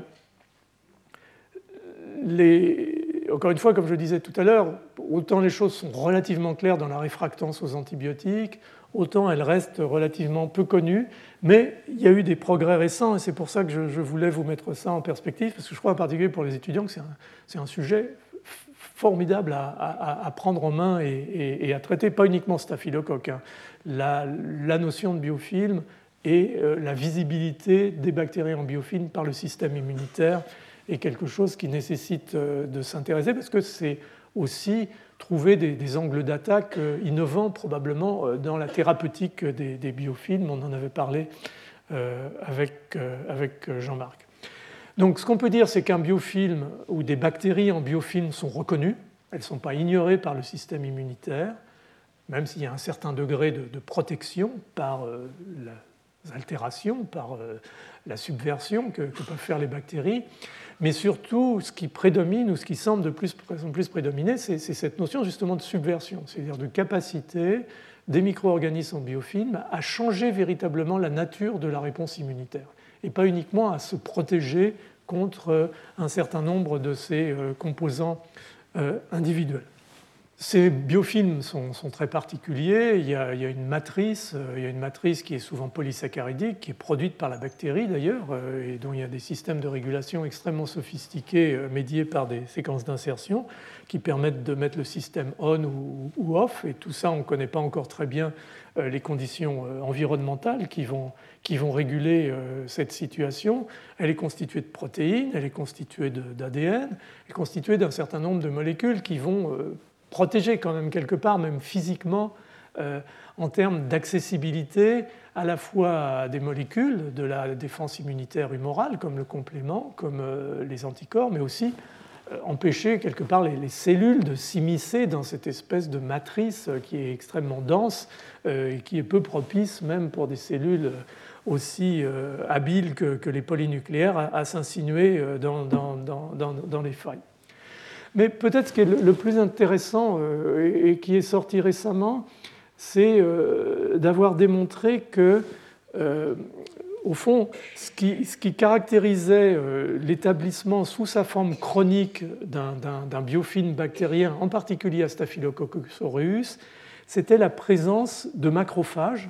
les, encore une fois, comme je le disais tout à l'heure, autant les choses sont relativement claires dans la réfractance aux antibiotiques, autant elles restent relativement peu connues, mais il y a eu des progrès récents, et c'est pour ça que je, je voulais vous mettre ça en perspective, parce que je crois en particulier pour les étudiants que c'est un, un sujet formidable à, à, à prendre en main et, et, et à traiter, pas uniquement staphylocoque. Hein. La, la notion de biofilm et euh, la visibilité des bactéries en biofilm par le système immunitaire est quelque chose qui nécessite euh, de s'intéresser, parce que c'est aussi trouver des, des angles d'attaque innovants probablement dans la thérapeutique des, des biofilms. On en avait parlé euh, avec, euh, avec Jean-Marc. Donc ce qu'on peut dire, c'est qu'un biofilm ou des bactéries en biofilm sont reconnues, elles ne sont pas ignorées par le système immunitaire, même s'il y a un certain degré de, de protection par euh, les altérations, par euh, la subversion que, que peuvent faire les bactéries. Mais surtout, ce qui prédomine ou ce qui semble de plus, plus prédominer, c'est, c'est cette notion justement de subversion, c'est-à-dire de capacité des micro-organismes en biofilm à changer véritablement la nature de la réponse immunitaire, et pas uniquement à se protéger contre un certain nombre de ces composants individuels. Ces biofilms sont, sont très particuliers. Il y, a, il y a une matrice, il y a une matrice qui est souvent polysaccharidique, qui est produite par la bactérie d'ailleurs, et dont il y a des systèmes de régulation extrêmement sophistiqués, médiés par des séquences d'insertion, qui permettent de mettre le système on ou, ou off. Et tout ça, on ne connaît pas encore très bien les conditions environnementales qui vont, qui vont réguler cette situation. Elle est constituée de protéines, elle est constituée d'A D N, elle est constituée d'un certain nombre de molécules qui vont protéger quand même quelque part, même physiquement, euh, en termes d'accessibilité à la fois à des molécules de la défense immunitaire humorale, comme le complément, comme euh, les anticorps, mais aussi euh, empêcher quelque part les, les cellules de s'immiscer dans cette espèce de matrice qui est extrêmement dense euh, et qui est peu propice, même pour des cellules aussi euh, habiles que, que les polynucléaires, à, à s'insinuer dans, dans, dans, dans, dans les failles. Mais peut-être ce qui est le plus intéressant et qui est sorti récemment, c'est d'avoir démontré que, au fond, ce qui, ce qui caractérisait l'établissement sous sa forme chronique d'un, d'un, d'un biofilm bactérien, en particulier à Staphylococcus aureus, c'était la présence de macrophages,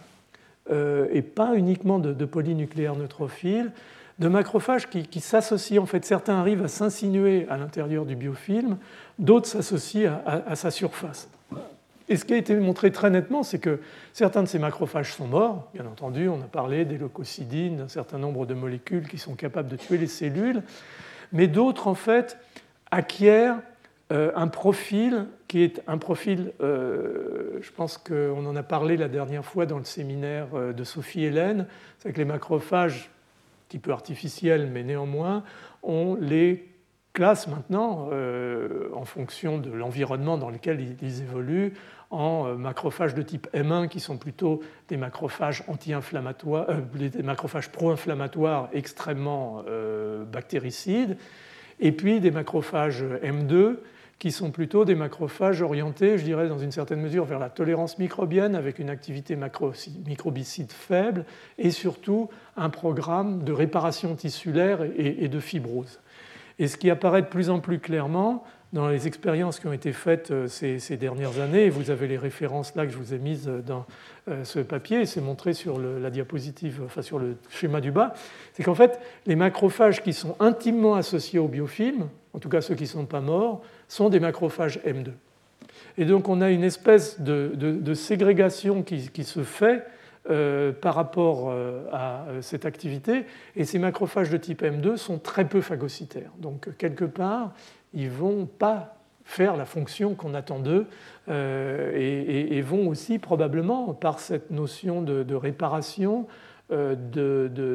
et pas uniquement de, de polynucléaires neutrophiles, de macrophages qui, qui s'associent, en fait, certains arrivent à s'insinuer à l'intérieur du biofilm, d'autres s'associent à, à, à sa surface. Et ce qui a été montré très nettement, c'est que certains de ces macrophages sont morts, bien entendu, on a parlé des leucocidines, d'un certain nombre de molécules qui sont capables de tuer les cellules, mais d'autres, en fait, acquièrent euh, un profil qui est un profil, euh, je pense qu'on en a parlé la dernière fois dans le séminaire de Sophie Hélène, c'est que les macrophages petit peu artificiels, mais néanmoins, on les classe maintenant, euh, en fonction de l'environnement dans lequel ils évoluent, en macrophages de type M un, qui sont plutôt des macrophages anti-inflammatoires, euh, des macrophages pro-inflammatoires extrêmement euh, bactéricides, et puis des macrophages M deux, qui sont plutôt des macrophages orientés, je dirais, dans une certaine mesure, vers la tolérance microbienne, avec une activité microbicide faible, et surtout un programme de réparation tissulaire et de fibrose. Et ce qui apparaît de plus en plus clairement dans les expériences qui ont été faites ces, ces dernières années, et vous avez les références là que je vous ai mises dans ce papier, et c'est montré sur le, la diapositive, enfin sur le schéma du bas, c'est qu'en fait, les macrophages qui sont intimement associés au biofilm, en tout cas ceux qui ne sont pas morts, sont des macrophages M deux. Et donc on a une espèce de, de, de ségrégation qui, qui se fait euh, par rapport euh, à cette activité, et ces macrophages de type M deux sont très peu phagocytaires. Donc quelque part, ils ne vont pas faire la fonction qu'on attend d'eux euh, et, et, et vont aussi probablement, par cette notion de, de réparation, euh, de, de,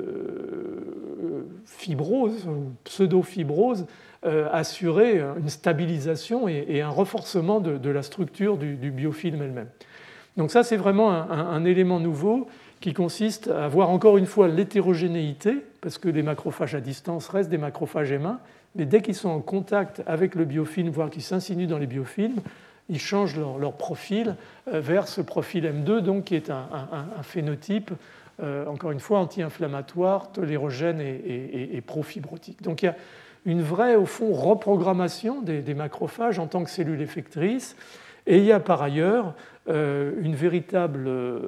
de fibrose, pseudo-fibrose, euh, assurer une stabilisation et, et un renforcement de, de la structure du, du biofilm elle-même. Donc ça, c'est vraiment un, un, un élément nouveau qui consiste à avoir encore une fois l'hétérogénéité, parce que les macrophages à distance restent des macrophages M un, mais dès qu'ils sont en contact avec le biofilm, voire qu'ils s'insinuent dans les biofilms, ils changent leur, leur profil vers ce profil M deux, donc, qui est un, un, un phénotype, euh, encore une fois, anti-inflammatoire, tolérogène et, et, et profibrotique. Donc il y a une vraie, au fond, reprogrammation des, des macrophages en tant que cellules effectrices, et il y a par ailleurs euh, une véritable, euh,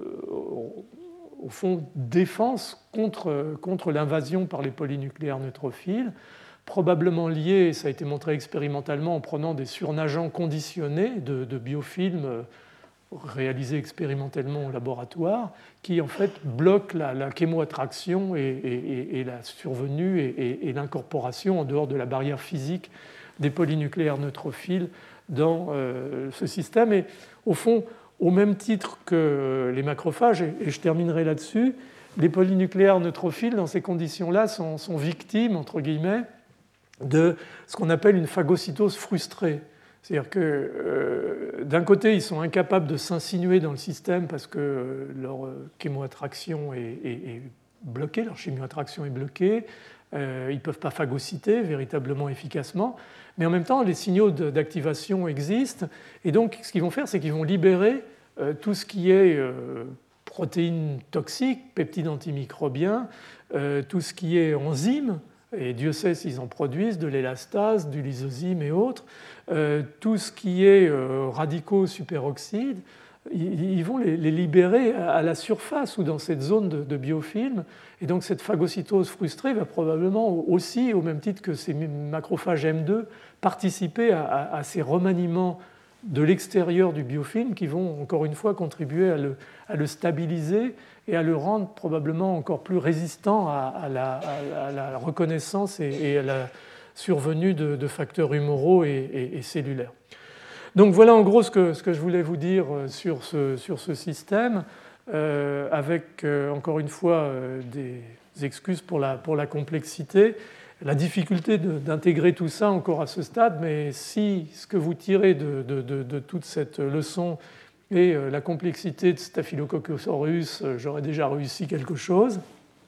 au fond, défense contre, contre l'invasion par les polynucléaires neutrophiles, probablement lié, ça a été montré expérimentalement en prenant des surnageants conditionnés de, de biofilms réalisés expérimentalement au laboratoire, qui en fait bloquent la, la chémoattraction et, et, et la survenue et, et, et l'incorporation en dehors de la barrière physique des polynucléaires neutrophiles dans euh, ce système. Et au fond, au même titre que les macrophages, et je terminerai là-dessus, les polynucléaires neutrophiles, dans ces conditions-là, sont, sont victimes, entre guillemets, de ce qu'on appelle une phagocytose frustrée. C'est-à-dire que euh, d'un côté, ils sont incapables de s'insinuer dans le système parce que leur chémoattraction est, est, est bloquée, leur chimioattraction est bloquée, euh, ils ne peuvent pas phagocyter véritablement efficacement, mais en même temps, les signaux d'activation existent, et donc ce qu'ils vont faire, c'est qu'ils vont libérer euh, tout ce qui est euh, protéines toxiques, peptides antimicrobiens, euh, tout ce qui est enzymes, et Dieu sait s'ils en produisent, de l'élastase, du lysozyme et autres, euh, tout ce qui est euh, radicaux superoxydes, ils, ils vont les, les libérer à la surface ou dans cette zone de, de biofilm. Et donc cette phagocytose frustrée va probablement aussi, au même titre que ces macrophages M deux, participer à, à, à ces remaniements de l'extérieur du biofilm qui vont encore une fois contribuer à le, à le stabiliser et à le rendre probablement encore plus résistant à, à, la, à la, reconnaissance et, et à la survenue de, de facteurs humoraux et, et, et cellulaires. Donc voilà en gros ce que, ce que je voulais vous dire sur ce, sur ce système, euh, avec euh, encore une fois euh, des excuses pour la, pour la complexité, la difficulté d'intégrer tout ça encore à ce stade, mais si ce que vous tirez de, de, de, de toute cette leçon est la complexité de Staphylococcus aureus, j'aurais déjà réussi quelque chose.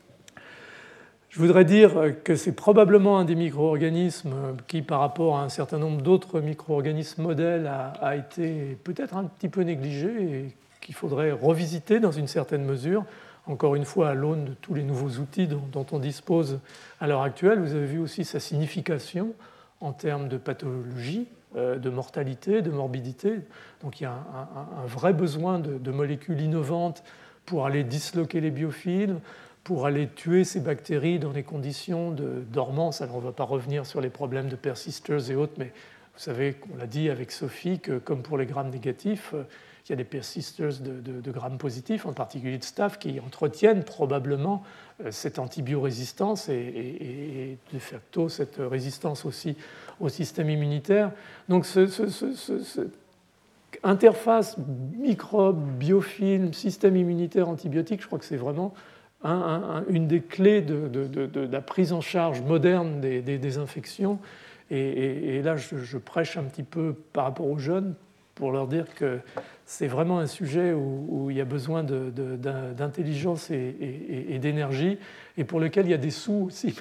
Je voudrais dire que c'est probablement un des micro-organismes qui, par rapport à un certain nombre d'autres micro-organismes modèles, a, a été peut-être un petit peu négligé et qu'il faudrait revisiter dans une certaine mesure. Encore une fois, à l'aune de tous les nouveaux outils dont, dont on dispose à l'heure actuelle, vous avez vu aussi sa signification en termes de pathologie, de mortalité, de morbidité. Donc il y a un, un, un vrai besoin de, de molécules innovantes pour aller disloquer les biofilms, pour aller tuer ces bactéries dans des conditions de dormance. Alors on ne va pas revenir sur les problèmes de persisters et autres, mais vous savez, on l'a dit avec Sophie, que comme pour les grammes négatifs, il y a des persisters de, de, de grammes positifs, en particulier de staph, qui entretiennent probablement cette antibiorésistance et, et, et de facto cette résistance aussi au système immunitaire. Donc ce, ce, ce, ce, ce interface microbe, biofilm, système immunitaire, antibiotique, je crois que c'est vraiment un, un, une des clés de, de, de, de la prise en charge moderne des, des, des infections. Et, et, et là, je, je prêche un petit peu par rapport aux jeunes pour leur dire que c'est vraiment un sujet où, où il y a besoin de, de, d'intelligence et, et, et d'énergie, et pour lequel il y a des sous aussi.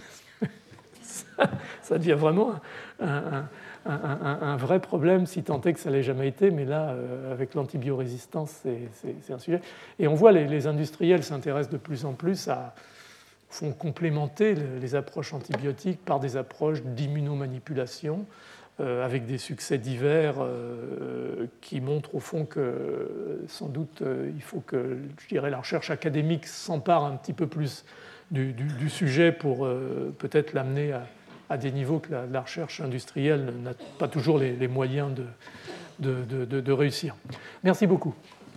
ça, ça devient vraiment un, un, un, un, un vrai problème, si tant est que ça ne l'ait jamais été, mais là, euh, avec l'antibiorésistance, c'est, c'est, c'est un sujet. Et on voit les, les industriels s'intéressent de plus en plus à font complémenter les approches antibiotiques par des approches d'immunomanipulation, Euh, avec des succès divers euh, qui montrent au fond que euh, sans doute euh, il faut que je dirais, la recherche académique s'empare un petit peu plus du, du, du sujet pour euh, peut-être l'amener à, à des niveaux que la, la recherche industrielle n'a pas toujours les, les moyens de, de, de, de réussir. Merci beaucoup.